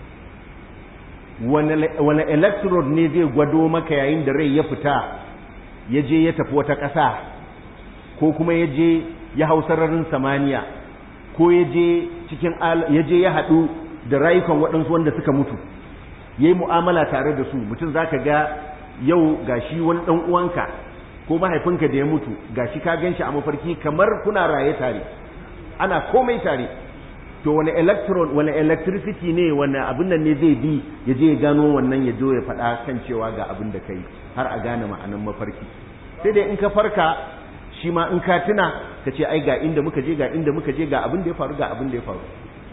wani electrode ne zai gwado maka yayin da rai ya fita ya je ya tafi wata ƙasa, ko kuma ya je ya hau sararin samaniya, ko ya je cikin ya je ya haɗu da rayukan waɗansu wanda suka mutu, yayi mu'amala tare da su. Mutum zaka ga yau gashi wani ɗan uwanka ko mahaifinka da ya mutu, gashi ka ganshi a mafarki kamar kuna raye tare, ana komai tare. To wani electron wani electricity ne, wani abin nan ne zai bi ya je ya gano wannan, ya zo ya faɗa kan cewa ga abin da kai, har a gane ma'anan mafarki. Sai dai in ka farka shi ma in ka tuna ka ce ai ga inda muka je, ga inda muka je, ga abin da ya faru, ga abin da ya faru.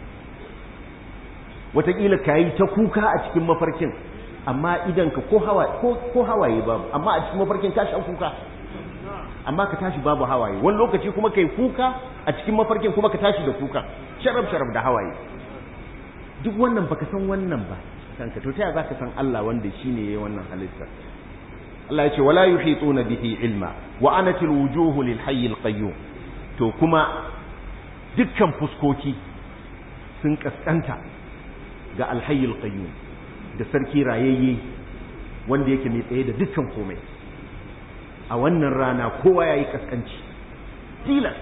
Wataƙila ka yi ta kuka a cikin mafarkin, amma idan ka ko hawa ko ko hawaye babu, amma a cikin mafarkin ka sha kuka, amma ka tashi babu hawaye. Wani lokaci kuma kai kuka a cikin mafarkin kuma ka tashi da kuka, sharab sharab da hawaye. Duk wannan baka san wannan ba kanka, to ta zaka san Allah wanda shine yayin wannan halittar. Allah ya ce wala yuhituna bihi ilma wa anatil wujuhu lil hayyil qayyum. To kuma dukkan fuskoki sun kaskanta ga al hayyil qayyum, da sarki rayayye wanda yake mai tsaye da dukkan komai. A wannan rana kowa yayi kaskanci tilas,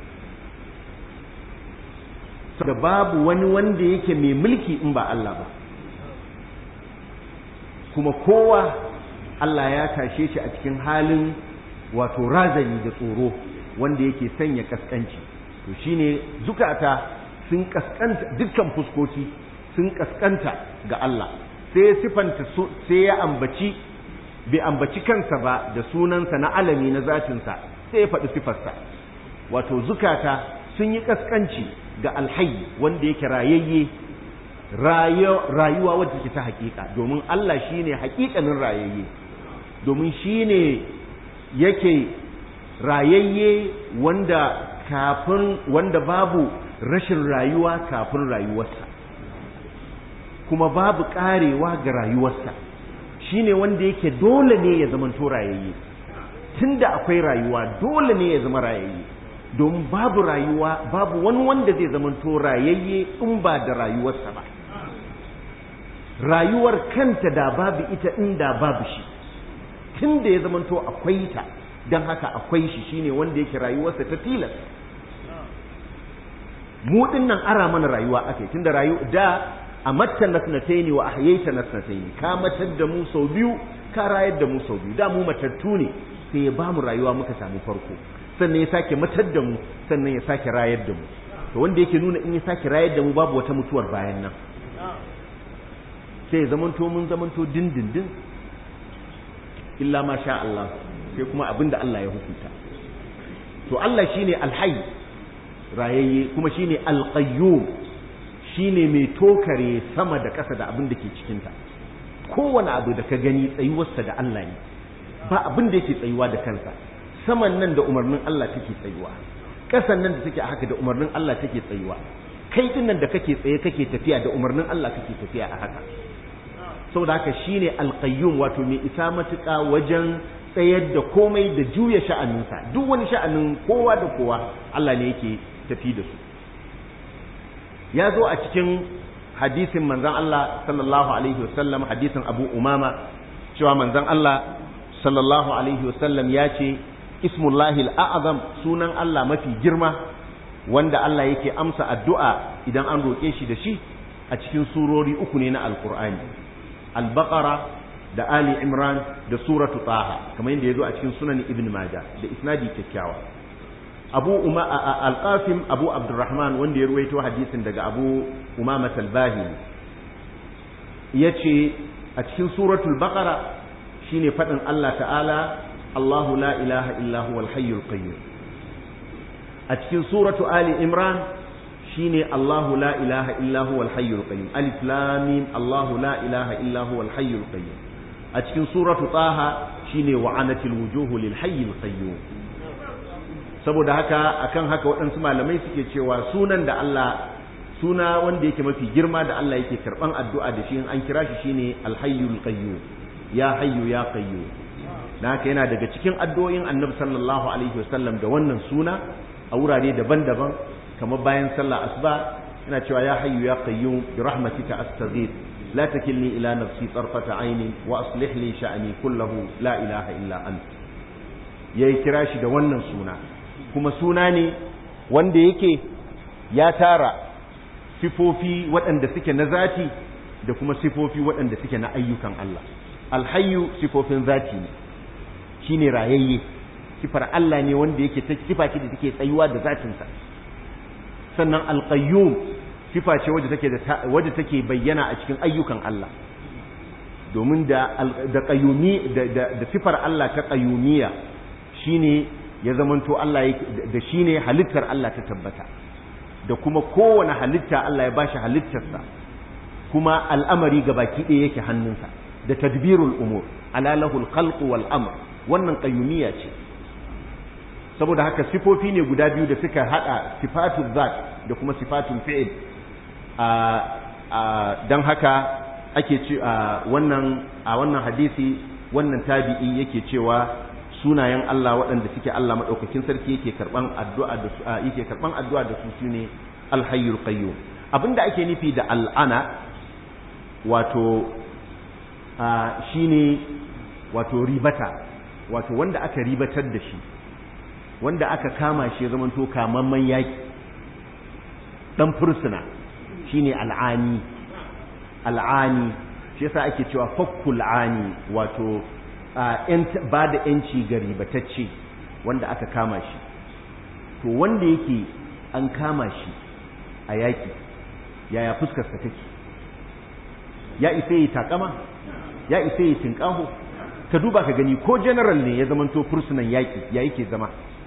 da babu wani wanda yake mai mulki in ba Allah ba, kuma kowa Allah ya tashe shi a cikin halin wato razani da tsoro wanda yake sanya kaskanci. To shine zukata sun kaskanta, dukkan fuskoki sun kaskanta ga Allah. Sai sifanta sai ya ambaci bai ambaci kansa ba da sunansa na alami na zatinsa, sai ya faɗi sifarsa. Wato zukata sun yi kaskanci ga alhayy wanda yake rayayye, rayuwa wadda take ta hakika, domin Allah shine hakikanin rayayye, domin shine yake rayayye wanda kafin wanda babu rashin rayuwa kafin rayuwarsa, kuma babu karewa ga rayuwarsa. Shine wanda yake dole ne ya zama to rayayye, tunda akwai rayuwa dole ne ya zama rayayye, domin babu rayuwa, babu wani wanda zai zama to rayayye in ba da rayuwarsa ba. Rayuwar kanta da babu ita inda babu shi, tunda ya zama to akwai ta, dan haka akwai shi. Shine wanda yake rayuwarsa ta tilas. Mu dinnan ara mana rayuwa akai, tunda rayu da amatta nasnataini wa ahyaita nasnataini, ka matar da mu sau biyu ka rayar da mu sau biyu da mu matattu ne sai ya ba mu rayuwa muka samu farko sannan ya sake matar da mu sannan ya sake rayar da mu to wanda yake nuna in ya sake rayar da mu babu wata mutuwar bayan nan sai ya zamanto mun zamanto dindindin illa ma sha Allah sai kuma abinda Allah ya hukunta to Allah shine alhayy rayayye kuma shine alqayyum shine mai tokare sama da ƙasa da abin da ke cikin ta kowane abu da ka gani tsayuwarsa da Allah ne ba abin da yake tsayuwa da kansa saman nan da umarnin Allah take tsayuwa ƙasan nan da take a haka da umarnin Allah take tsayuwa kai din nan da kake tsaye kake tafiya da umarnin Allah kake tafiya a haka saboda haka shine alqayyum wato mai isa matuƙa wajen tsayar da komai da juya sha'aninsa duk wani sha'anin kowa da kowa Allah ne yake tafi da su ya zo a cikin hadisin manzon Allah sallallahu alaihi wasallam hadisin Abu Umama cewa manzon Allah sallallahu alaihi wasallam ya ce ismullahi al'azam sunan Allah mafi girma wanda Allah yake amsa addu'a idan an roƙe shi da shi a cikin surori uku ne na alkur'ani al-baqara da ali imran da suratu taha kamar yadda yazo a cikin sunan ibn majah da isnadi kyakkyawa abu umma al-qasim abu abdurrahman wanda ya ruwaito hadisin daga abu umama al-bahili yace a cikin suratul baqara shine fadin Allah ta'ala Allahu la ilaha illa huwal hayyul qayyum a cikin suratu ali imran shine Allahu la ilaha illa huwal hayyul qayyum alif lam mim Allahu la ilaha illa huwal hayyul qayyum a cikin suratu taha shine wa'anatil wujuhu lil hayyil qayyum saboda haka akan haka waɗansu malamai suke cewa sunan da Allah suna wanda yake mafi girma da Allah yake karban addu'a da shi in an kira shi shine al hayyul qayyum ya hayyu ya qayyum na haka yana daga cikin addu'o'in annabi sallallahu alaihi wasallam da wannan suna a wurare daban-daban kamar bayan sallah asuba yana cewa ya hayyu ya qayyum bi rahmatika astaghith la takilni ila nafsi tarfata aini wa aslih li sha'ni kullahu la ilaha illa ant yayi kira shi da wannan suna kuma suna ne wanda yake ya tara sifofi waɗanda suke na zati da kuma sifofi waɗanda suke na ayyukan Allah alhayyu sifofin zati ne shine rayayye sifar Allah ne wanda yake ta sifa ce da take tsayuwa da zatinsa sannan alqayyum sifa ce wadda take da wadda take bayyana a cikin ayyukan Allah domin da da qayyumi da da sifar Allah ta qayyumiyya shine ya zamanto Allah da shine halittar Allah ta tabbata da kuma kowane halitta Allah ya bashi halittarsa kuma al'amari gabaki ɗaya yake hannunsa da tadbirul umur ala lahul khalqu wal amr wannan qayyumiyya ce saboda haka sifofi ne guda biyu da suka hada sifatul zat da kuma sifatul fi'il a dan haka ake ce wannan a wannan hadisi wannan tabi'i yake cewa sunayen Allah waɗanda suke Allah madaukakin sarki yake karban addu'a da su yake karban addu'a da su shine al-hayyul qayyum abinda ake nufi da al'ana wato shine wato ribata wato wanda aka ribatar da shi wanda aka kama shi zaman to kamamman yaki dan fursuna shine al'ani al'ani shi yasa ake cewa fakkul ani wato ba da yanci ga ribatacce wanda aka kama shi to wanda yake an kama shi a yaki yaya fuskar sa take ya isa yi takama ya isa yi tinkaho ka duba ka gani ko general ne ya zamanto fursunan yaki ya yake zama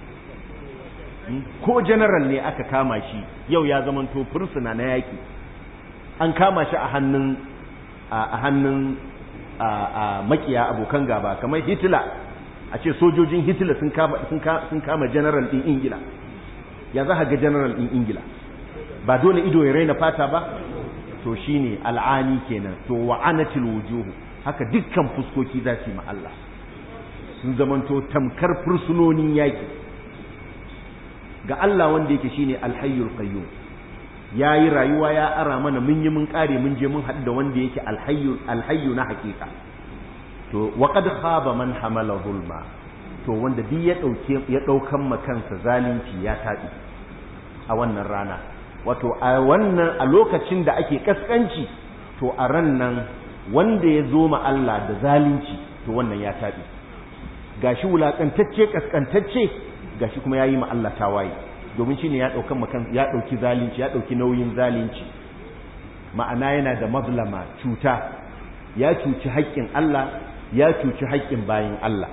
ko general ne aka kama shi yau ya zamanto fursuna na yaki an kama shi a hannun a hannun a makiya abokan gaba kamar Hitler a ce sojojin Hitler sun kama sun kama general din Ingila ya za ga general din Ingila ba dole ido ya raina fata ba to shine al'ani kenan to wa'anatil wujuh haka dukkan fuskoki za su yi ma Allah sun zamanto tamkar fursunonin yaki ga Allah wanda yake shine alhayyul qayyum yayi rayuwa ya ara mana mun yi mun kare mun je mun haɗu da wanda yake alhayyu alhayyu na hakika to wa qad khaba man hamala zulma to wanda duk ya dauke ya daukan makansa zalunci ya tabi a wannan rana wato a wannan a lokacin da ake kaskanci to a ran nan wanda ya zo ma Allah da zalunci to wannan ya tabi gashi wulakantacce kaskantacce gashi kuma yayi ma Allah tawaye domin shine ya daukan makan ya dauki zalunci ya dauki nauyin zalunci ma'ana yana da mazlama cuta ya cuci haƙƙin Allah ya cuci haƙƙin bayin Allah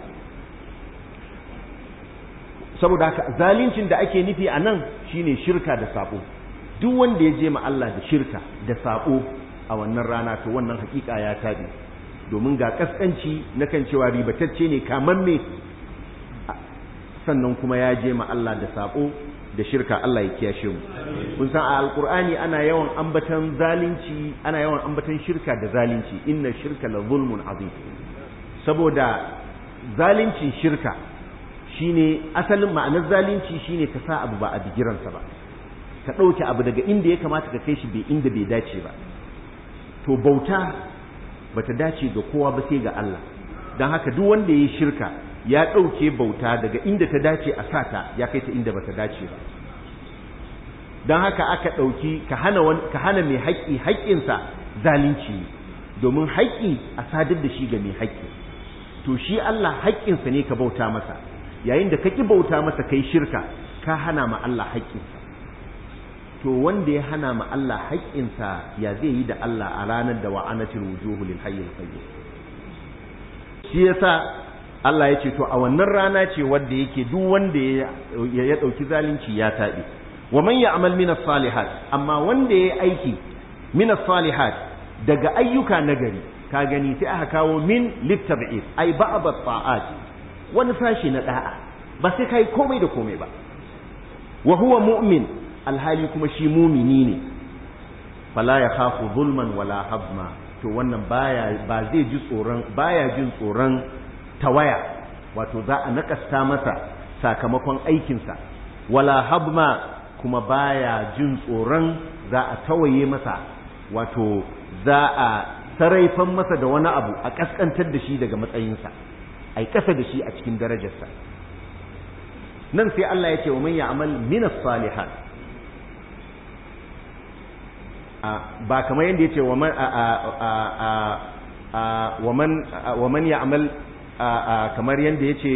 saboda haka zaluncin da ake nufi a nan shine shirka da sabo duk wanda ya je ma Allah da shirka da sabo a wannan rana to wannan hakika ya tabi domin ga kaskanci na kan cewa ribatacce ne kaman me sannan kuma ya je ma Allah da sabo da shirka Allah ya kiyashe mu kun san a alqur'ani ana yawan ambatan zalunci ana yawan ambatan shirka da zalunci inna shirka la zulmun azim saboda zaluncin shirka shine asalin ma'anar zalunci shine ka sa abu ba a bigiransa ba ka ɗauke abu daga inda ya kamata ka kai shi bai inda bai dace ba to bauta bata dace ga kowa ba sai ga Allah don haka duk wanda ya shirka ya ɗauke bauta daga inda ta dace a sata ya kai ta inda bata dace ba don haka aka ɗauki ka hana ka hana mai haƙƙi haƙƙinsa zalunci domin haƙƙi a sadar da shi ga mai haƙƙi to shi Allah haƙƙinsa ne ka bauta masa yayin da ka ki bauta masa kai shirka ka hana ma Allah haƙƙinsa to wanda ya hana ma Allah haƙƙinsa ya zai yi da Allah a ranar da wa'anatul wujuhu lil hayyil qayyum shi yasa Allah ya ce to a wannan rana ce wanda yake duk wanda ya ya dauki zalunci ya tabe wa man ya'mal minas salihat amma wanda ya aiki minas salihat daga ayyuka nagari ka gani sai aka kawo min litab'id ay ba'd at-ta'at wani sashi na da'a ba sai kai komai da komai ba wa huwa mu'min alhali kuma shi mumini ne fala ya khafu zulman wala habma to wannan baya ba zai ji tsoron baya jin tsoron tawaya wato za a nakasta masa sakamakon aikinsa wala habma kuma baya jin tsoron za a tawaye masa wato za a saraifan masa da wani abu a kaskantar da shi daga matsayinsa ai kasa da shi a cikin darajarsa nan sai Allah ya ce wa man ya'mal minas salihat ba kamar yadda yace wa man wa man wa man ya'mal kamar yadda yace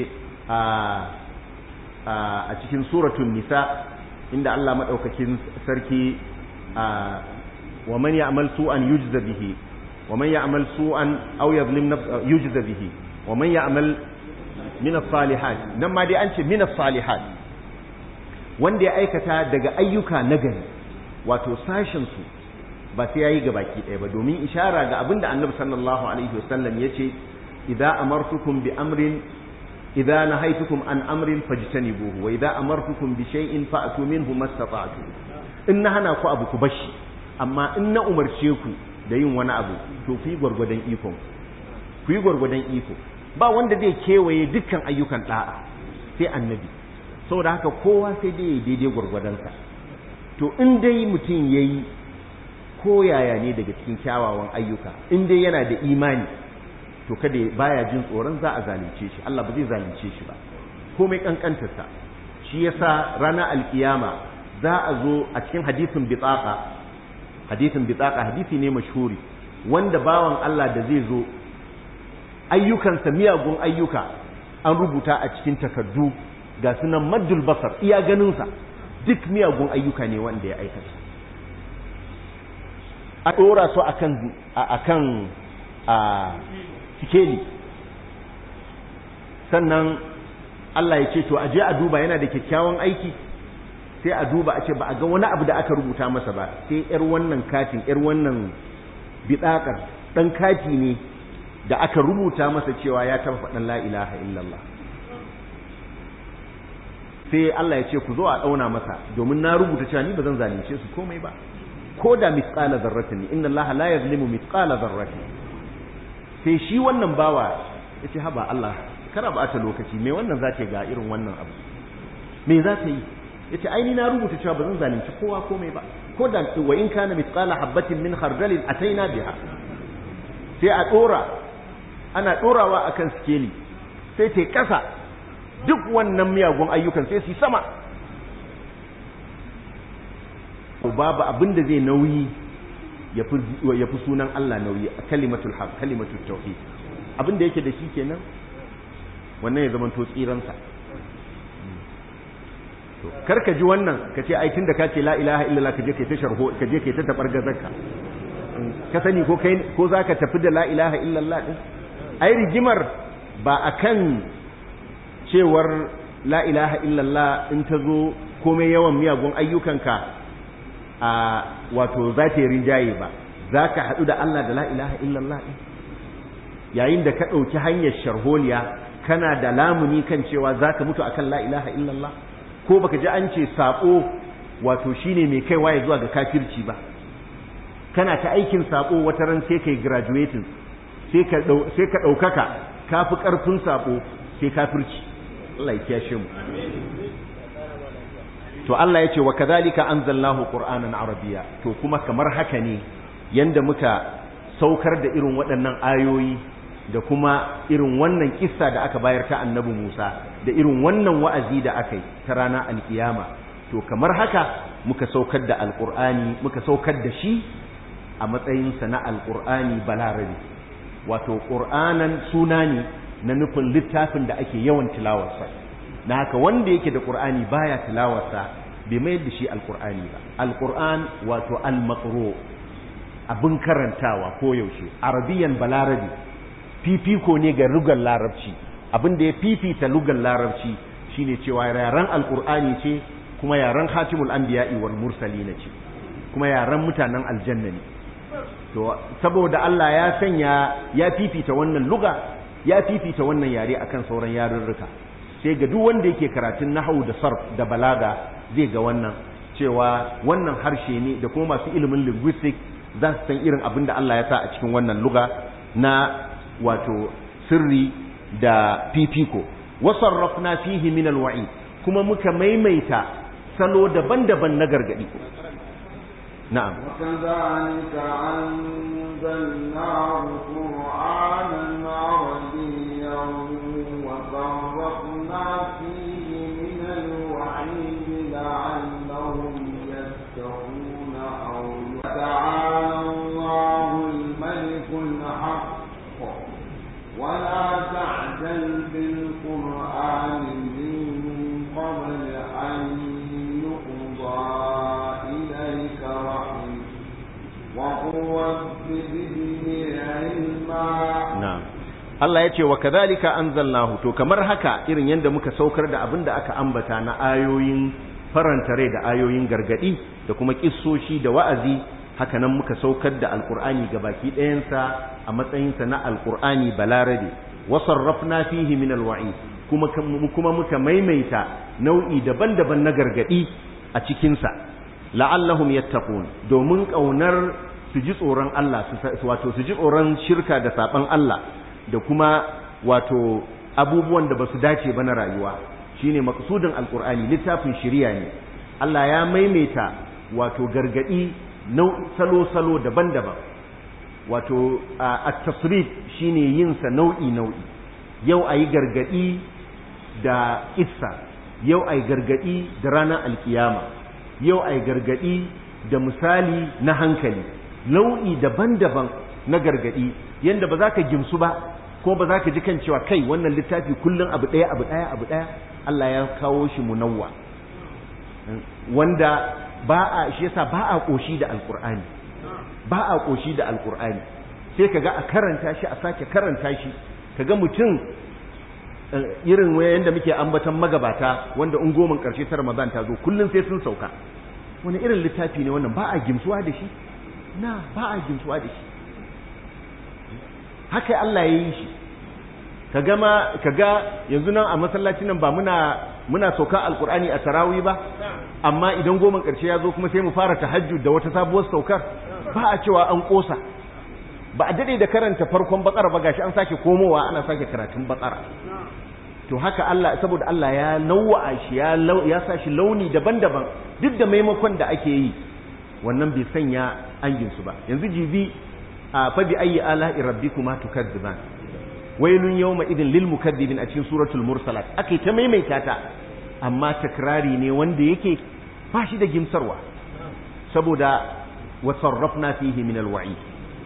a cikin suratul nisa inda Allah madaukakin sarki wa man ya'mal su'an yujza bihi wa man ya'mal su'an aw yadhlim yujza bihi wa man ya'mal min as-salihat nan ma dai an ce min as-salihat wanda ya aikata daga ayyuka nagari wato sashin su ba sai yayi gabaki ɗaya ba domin ishara ga abinda Annabi sallallahu alaihi wasallam yace idza amartukum bi amrin idza nahaytukum an amrin fajtanibuhu wa idza amartukum bi shay'in fa'tu minhu mastata'tu in na hana ku abu ku bashi amma in na umarce ku da yin wani abu to ku yi gwargwadon iko ku yi gwargwadon iko ba wanda zai kewaye dukkan ayyukan da'a sai annabi saboda haka kowa sai dai daidai gwargwadonsa to in dai mutum yayi ko yaya ne daga cikin kyawawan ayyuka in dai yana da imani to kada baya jin tsoron za a zalunce shi Allah ba zai zalunce shi ba komai kankantarsa shi yasa ranar alkiyama za a zo a cikin hadisin bitaqa hadisin bitaqa hadisi ne mashhuri wanda bawan Allah da zai zo ayyukansa miyagun ayyuka an rubuta a cikin takardu ga sunan maddul basar iya ganinsa duk miyagun ayyuka ne wanda ya aikata a ɗora su akan akan a sikeli sannan Allah ya ce to aje a duba yana da kyakkyawan aiki sai a duba a ce ba a ga wani abu da aka rubuta masa ba sai yar wannan katin yar wannan bidakar dan kati ne da aka rubuta masa cewa ya taba faɗan la ilaha illallah sai Allah ya ce ku zo a ɗauna masa domin na rubuta cewa ni ba zan zalunce su komai ba ko da mithqala dharratin inna Allah la yazlimu mithqala dharratin sai shi wannan bawa ya ce haba Allah kada ba ta lokaci me wannan za ta ga irin wannan abu me za ta yi ya ce aini na rubuta cewa ba zan zalunci kowa komai ba ko da wa in kana mithqala habatin min khardalin ataina biha sai a ɗora ana ɗorawa a kan sikeli sai ta ƙasa duk wannan miyagun ayyukan sai su sama babu abin da zai nauyi ya fi sunan Allah nauyi a kalimatul haq kalimatul tauhid abin da yake da shi kenan wannan ya zama to tsiransa to karka ji wannan ka ce ai tunda ka ce la ilaha illallah ka je kai ta sharho ka je kai ta tabargazarka ka sani ko kai ko zaka tafi da la ilaha illallah din ai rigimar ba akan cewar la ilaha illallah in ta zo komai yawan miyagun ayyukanka a wato za ta yi rinjaye ba za ka haɗu da Allah da la ilaha illallah yayin da ka ɗauki hanyar sharholiya kana da lamuni kan cewa za ka mutu akan la ilaha illallah ko baka ji an ce saƙo wato shine mai kaiwa ya zuwa ga kafirci ba kana ta aikin saƙo wata ran sai kai graduating sai ka ɗaukaka ka fi ƙarfin saƙo sai kafirci Allah ya kiyashe mu to Allah ya ce wa kadhalika anzalnahu qur'anan arabiyya to kuma kamar haka ne yanda muka saukar da irin waɗannan ayoyi da kuma irin wannan kissa da aka bayar ta annabi Musa da irin wannan wa'azi da aka yi ta rana alkiyama to kamar haka muka saukar da alqur'ani muka saukar da shi a matsayin sa na alqur'ani balarabi wato qur'anan suna ne na nufin littafin da ake yawan tilawarsa na haka wanda yake da qur'ani baya tilawarsa bai mayar da shi alqur'ani ba alqur'an wato almaqru abin karantawa ko yaushe arabiyan balarabi fifiko ne ga lugar larabci abin da ya fifita lugar larabci shine cewa yaren alqur'ani ce kuma yaren khatimul anbiya'i wal mursalin ce kuma yaren mutanen aljanna ne to saboda Allah ya sanya ya fifita wannan luga ya fifita wannan yare akan sauran yarurruka sai ga duk wanda yake karatun nahwu da sarf da balaga zai ga wannan cewa wannan harshe ne da kuma masu ilimin linguistics za su san irin abin da Allah ya sa a cikin wannan luga na wato sirri da fifiko wasarrafna fihi min alwa'i kuma muka maimaita salo daban-daban na gargadi na'am wakadhalika anzalnahu qur'anan arabiyyan wa sarrafna fihi min alwa'id la'allahum yattaquna aw ta'ala Allahu al-malik al-haq ولا تعجل بالقرآن من قبل أن يقضى إليك وحي وقل رب زدني علما نعم Allah ya ce wa kadhalika anzalnahu to kamar haka irin yanda muka saukar da abin da aka ambata na ayoyin faranta rai da ayoyin gargadi da kuma kissoshi da wa'azi haka nan muka saukar da alqur'ani gabaki ɗayansa a matsayinsa na alqur'ani balarabe wasarrafna fihi min alwa'id kuma kuma muka maimaita nau'i daban-daban na gargadi a cikin sa la'allahum yattaqun domin kaunar su ji tsoron Allah wato su ji tsoron shirka da saban Allah da kuma wato abubuwan da basu dace ba na rayuwa shine maqsudin alqur'ani littafin shari'a ne Allah ya maimaita wato gargadi salo-salo daban-daban wato at-tasrif shine yin sa nau'i-nau'i yau ayi gargadi da kissa yau ayi gargadi da ranar alkiyama yau ayi gargadi da misali na hankali nau'i daban-daban na gargadi yanda ba za ka gimsu ba ko ba za ka ji kan cewa kai wannan littafi kullun abu daya abu daya abu daya Allah ya kawo shi munawwa wanda ba a shi yasa ba a koshi da alqur'ani ba a koshi da alqur'ani sai kaga a karanta shi a sake karanta shi kaga mutum irin wayan da muke ambatan magabata wanda ungomin karshe ta Ramadan ta zo kullun sai sun sauka wani irin littafi ne wannan ba a gimsuwa da shi na ba a gimsuwa da shi haka Allah ya yi shi kaga ma kaga yanzu nan a masallacin nan ba muna muna sauka alqur'ani a tarawih ba amma idan goman karshe ya zo kuma sai mu fara tahajjud da wata sabuwar saukar ba a cewa an kosa ba a dade da karanta farkon bakara ba gashi an sake komowa ana sake karatun bakara to haka Allah saboda Allah ya nawwa shi ya ya sa shi launi daban-daban duk da maimakon da ake yi wannan bai sanya angin su ba yanzu jibi a fa bi ayyi ala'i rabbikuma tukadziban wailun yawma idin lil mukaddibin a cikin suratul mursalat akai ta maimaita ta amma takrari ne wanda yake ba shi da gimsarwa saboda wasarrafna fihi min alwa'id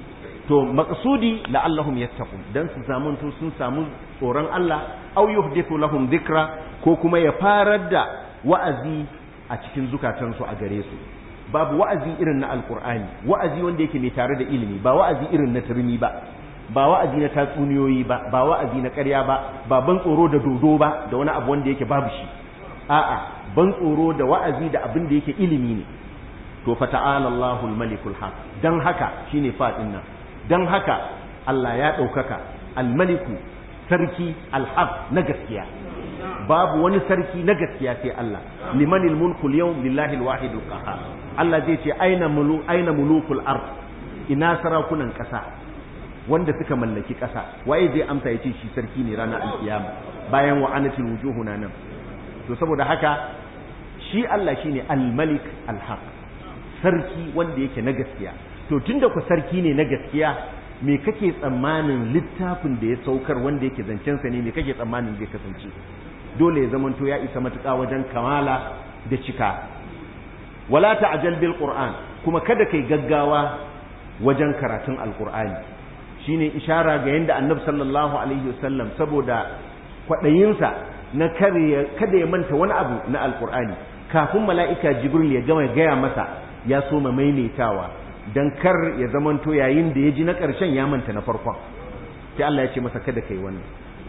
to maqsudi la'allahum yattaqun dan su zamanto sun samu tsoron Allah aw yuhdithu lahum dhikra ko kuma ya farar da wa'azi a cikin zukatansu a gare su babu wa'azi irin na alqur'ani wa'azi wanda yake mai tare da ilimi ba wa'azi irin na turmi ba ba wa'azi na tatsuniyoyi ba ba wa'azi na ƙarya ba ba ban tsoro da dodo ba da wani abu wanda yake babu shi a'a ban tsoro da wa'azi da abin da yake ilimi ne to fa ta'ala Allahul malikul haq dan haka shine fadin nan dan haka Allah ya daukaka al-maliku sarki al-haq na gaskiya babu wani sarki na gaskiya sai Allah limanil mulku al-yawm lillahi al-wahid al-qahhar Allah zai ce aina mulu aina mulukul ard ina sarakunan kasa wanda suka mallaki kasa waye zai amsa yace shi sarki ne ranar alkiyama bayan wa'anatul wujuhuna nan to saboda haka shi Allah shine al-malik al-haq sarki wanda yake na gaskiya to tunda ku sarki ne na gaskiya me kake tsammanin littafin da ya saukar wanda yake zancen sa ne me kake tsammanin zai kasance dole ya zamanto ya isa matuƙa wajen kamala da cika wala ta'jal bil qur'an kuma kada kai gaggawa wajen karatun alqur'ani shine ishara ga yanda annabi sallallahu alaihi wasallam saboda kwadayinsa na kare kada ya manta wani abu na alqur'ani kafin mala'ika jibril ya gama gaya masa ya so ma maimaitawa dan kar ya zamanto yayin da ya ji na ƙarshen ya manta na farkon sai Allah ya ce masa kada kai wannan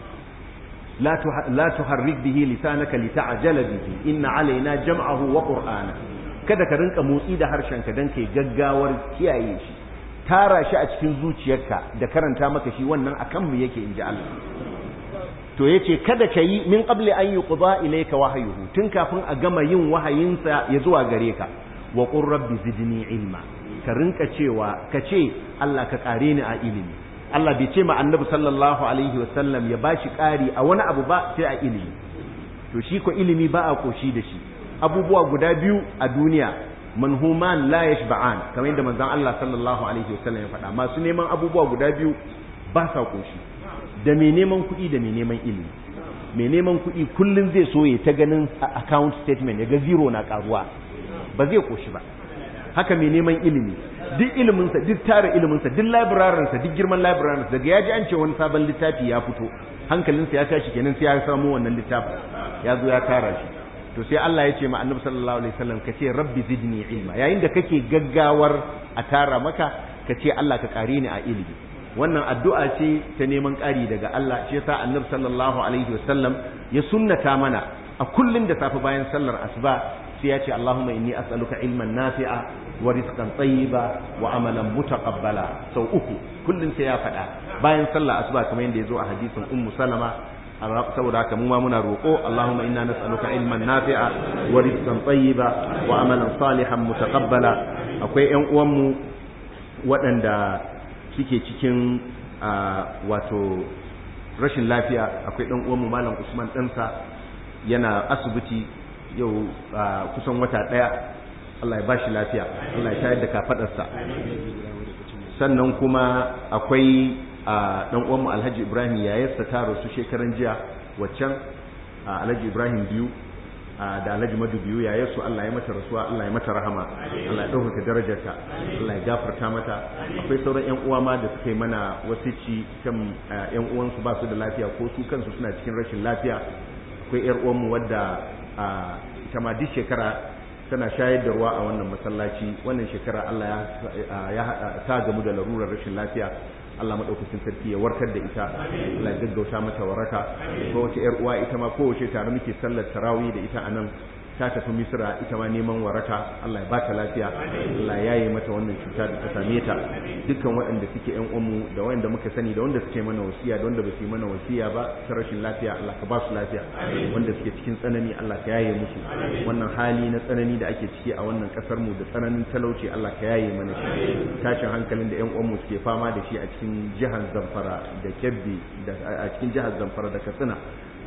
la la tuharrik bihi lisanaka lita'jala bihi inna alaina jam'ahu wa qur'ana kada ka rinka motsi da harshenka dan kai gaggawar kiyaye shi tara shi a cikin zuciyarka da karanta maka shi wannan akan mu yake inji Allah to yace kada ka yi min qabli an yuqda ilayka wahyuhu tun kafin a gama yin wahayinsa ya zuwa gare ka wa qur rabbi zidni ilma ka rinka cewa ka ce Allah ka kare ni a ilimi Allah bai ce ma annabi sallallahu alaihi wasallam ya bashi kari a wani abu ba sai a ilimi to shi ko ilimi ba a koshi da shi abubuwa guda biyu a duniya manhuman la yashba'an kamar yadda manzon Allah sallallahu alaihi wasallam ya faɗa masu neman abubuwa guda biyu ba sa koshi da mai neman kuɗi da mai neman ilimi mai neman kuɗi kullum zai so ya ta ganin account statement ya ga zero na karuwa ba zai koshi ba haka mai neman ilimi duk iliminsa duk tara iliminsa duk librarinsa duk girman librarinsa daga ya ji an ce wani sabon littafi ya fito hankalinsa ya tashi kenan sai ya samu wannan littafin ya zo ya tara shi to sai Allah ya ce ma annabi sallallahu alaihi wasallam ka ce rabbi zidni ilma yayin da kake gaggawar a tara maka ka ce Allah ka kare ni a ilimi wannan addu'a ce ta neman ƙari daga Allah shi yasa annabi sallallahu alaihi wasallam ya sunnata mana a kullun da safe bayan sallar asuba sai ya ce Allahumma inni as'aluka ilman nafi'a wa rizqan tayyiba wa amalan mutaqabbala sau uku kullun sai ya faɗa bayan sallar asuba kamar yadda ya zo a hadisin ummu salama saboda haka mu ma muna roƙo Allahumma inna nas'aluka ilman nafi'a wa rizqan tayyiba wa amalan salihan mutaqabbala akwai ƴan uwan mu waɗanda suke cikin wato rashin lafiya akwai ɗan uwan mu malam Usman ɗansa yana asibiti yau kusan wata ɗaya Allah ya bashi lafiya Allah ya tayar da kafadarsa sannan kuma akwai dan uwanmu Alhaji Ibrahim yayarsa ta rasu shekaran jiya waccan Alhaji Ibrahim biyu da Alhaji Madu biyu yayarsu Allah ya mata rasuwa Allah ya mata rahama Allah ya dauka darajarta Allah ya gafarta mata akwai sauran ƴan uwa ma da suka yi mana wasici kan ƴan uwansu ba su da lafiya ko su kansu suna cikin rashin lafiya akwai ƴar uwanmu wadda ita ma duk shekara tana shayar da ruwa a wannan masallaci wannan shekara Allah ya ta gamu da larurar rashin lafiya Allah madaukakin sarki ya warkar da ita Allah ya gaggauta mata waraka ko wace yar uwa ita ma kowace tare muke sallar tarawih da ita anan ta tafi Misra ita ma neman waraka Allah ya bata lafiya Allah ya yi mata wannan cuta da ta same ta dukkan waɗanda suke ƴan uwanmu da waɗanda muka sani da wanda suke mana wasiya da wanda ba su yi mana wasiya ba ta rashin lafiya Allah ka ba su lafiya wanda suke cikin tsanani Allah ka yaye musu wannan hali na tsanani da ake ciki a wannan kasar mu da tsananin talauci Allah ka yaye mana shi tashin hankalin da ƴan uwanmu suke fama da shi a cikin jihar Zamfara da Kebbi da a cikin jihar Zamfara da Katsina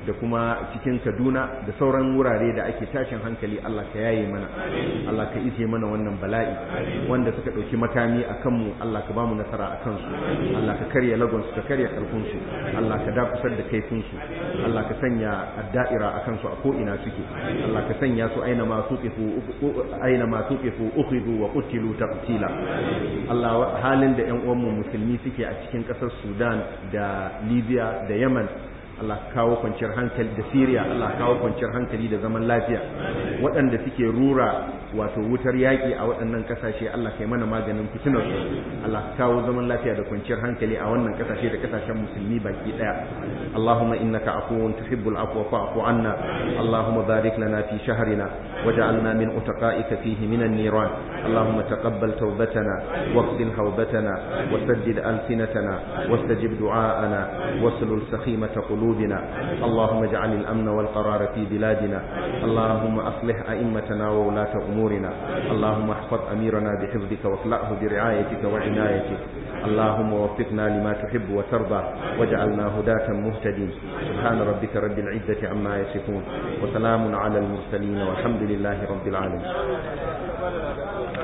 da kuma cikin Kaduna da sauran wurare da ake tashin hankali Allah ka yaye mana Allah ka ije mana wannan bala'i wanda suka ɗauki makami a kanmu Allah ka bamu nasara a kansu Allah ka karya lagonsu ka karya ƙarfinsu Allah ka dakusar da kaifinsu Allah ka sanya adda'ira a kansu a ko'ina suke Allah ka sanya su aina ma tuqifu aina ma tuqifu ukhidu wa qutilu taqtila Allah halin da ƴan uwanmu musulmi suke a cikin ƙasar Sudan da Libya da Yemen Allah kawo kwanciyar hankali da Syria Allah kawo kwanciyar hankali da zaman lafiya waɗanda suke rura wato wutar yaƙi a waɗannan ƙasashe Allah kai mana maganin fitinar su Allah kawo zaman lafiya da kwanciyar hankali a wannan ƙasashe da ƙasashen musulmi baki ɗaya Allahumma innaka afuwun tuhibbul afwa fa'fu anna Allahumma barik lana fi shahrina waj'alna min utaqa'ika fihi minan niran Allahumma taqabbal tawbatana waghfir hawbatana wasaddid alsinatana wastajib du'aana waslul sakhimata قلوبنا اللهم اجعل الأمن والقرار في بلادنا اللهم أصلح أئمتنا وولاة أمورنا اللهم احفظ أميرنا بحفظك واخلعه برعايتك وعنايتك اللهم وفقنا لما تحب وترضى واجعلنا هداة مهتدين سبحان ربك رب العزة عما يصفون وسلام على المرسلين والحمد لله رب العالمين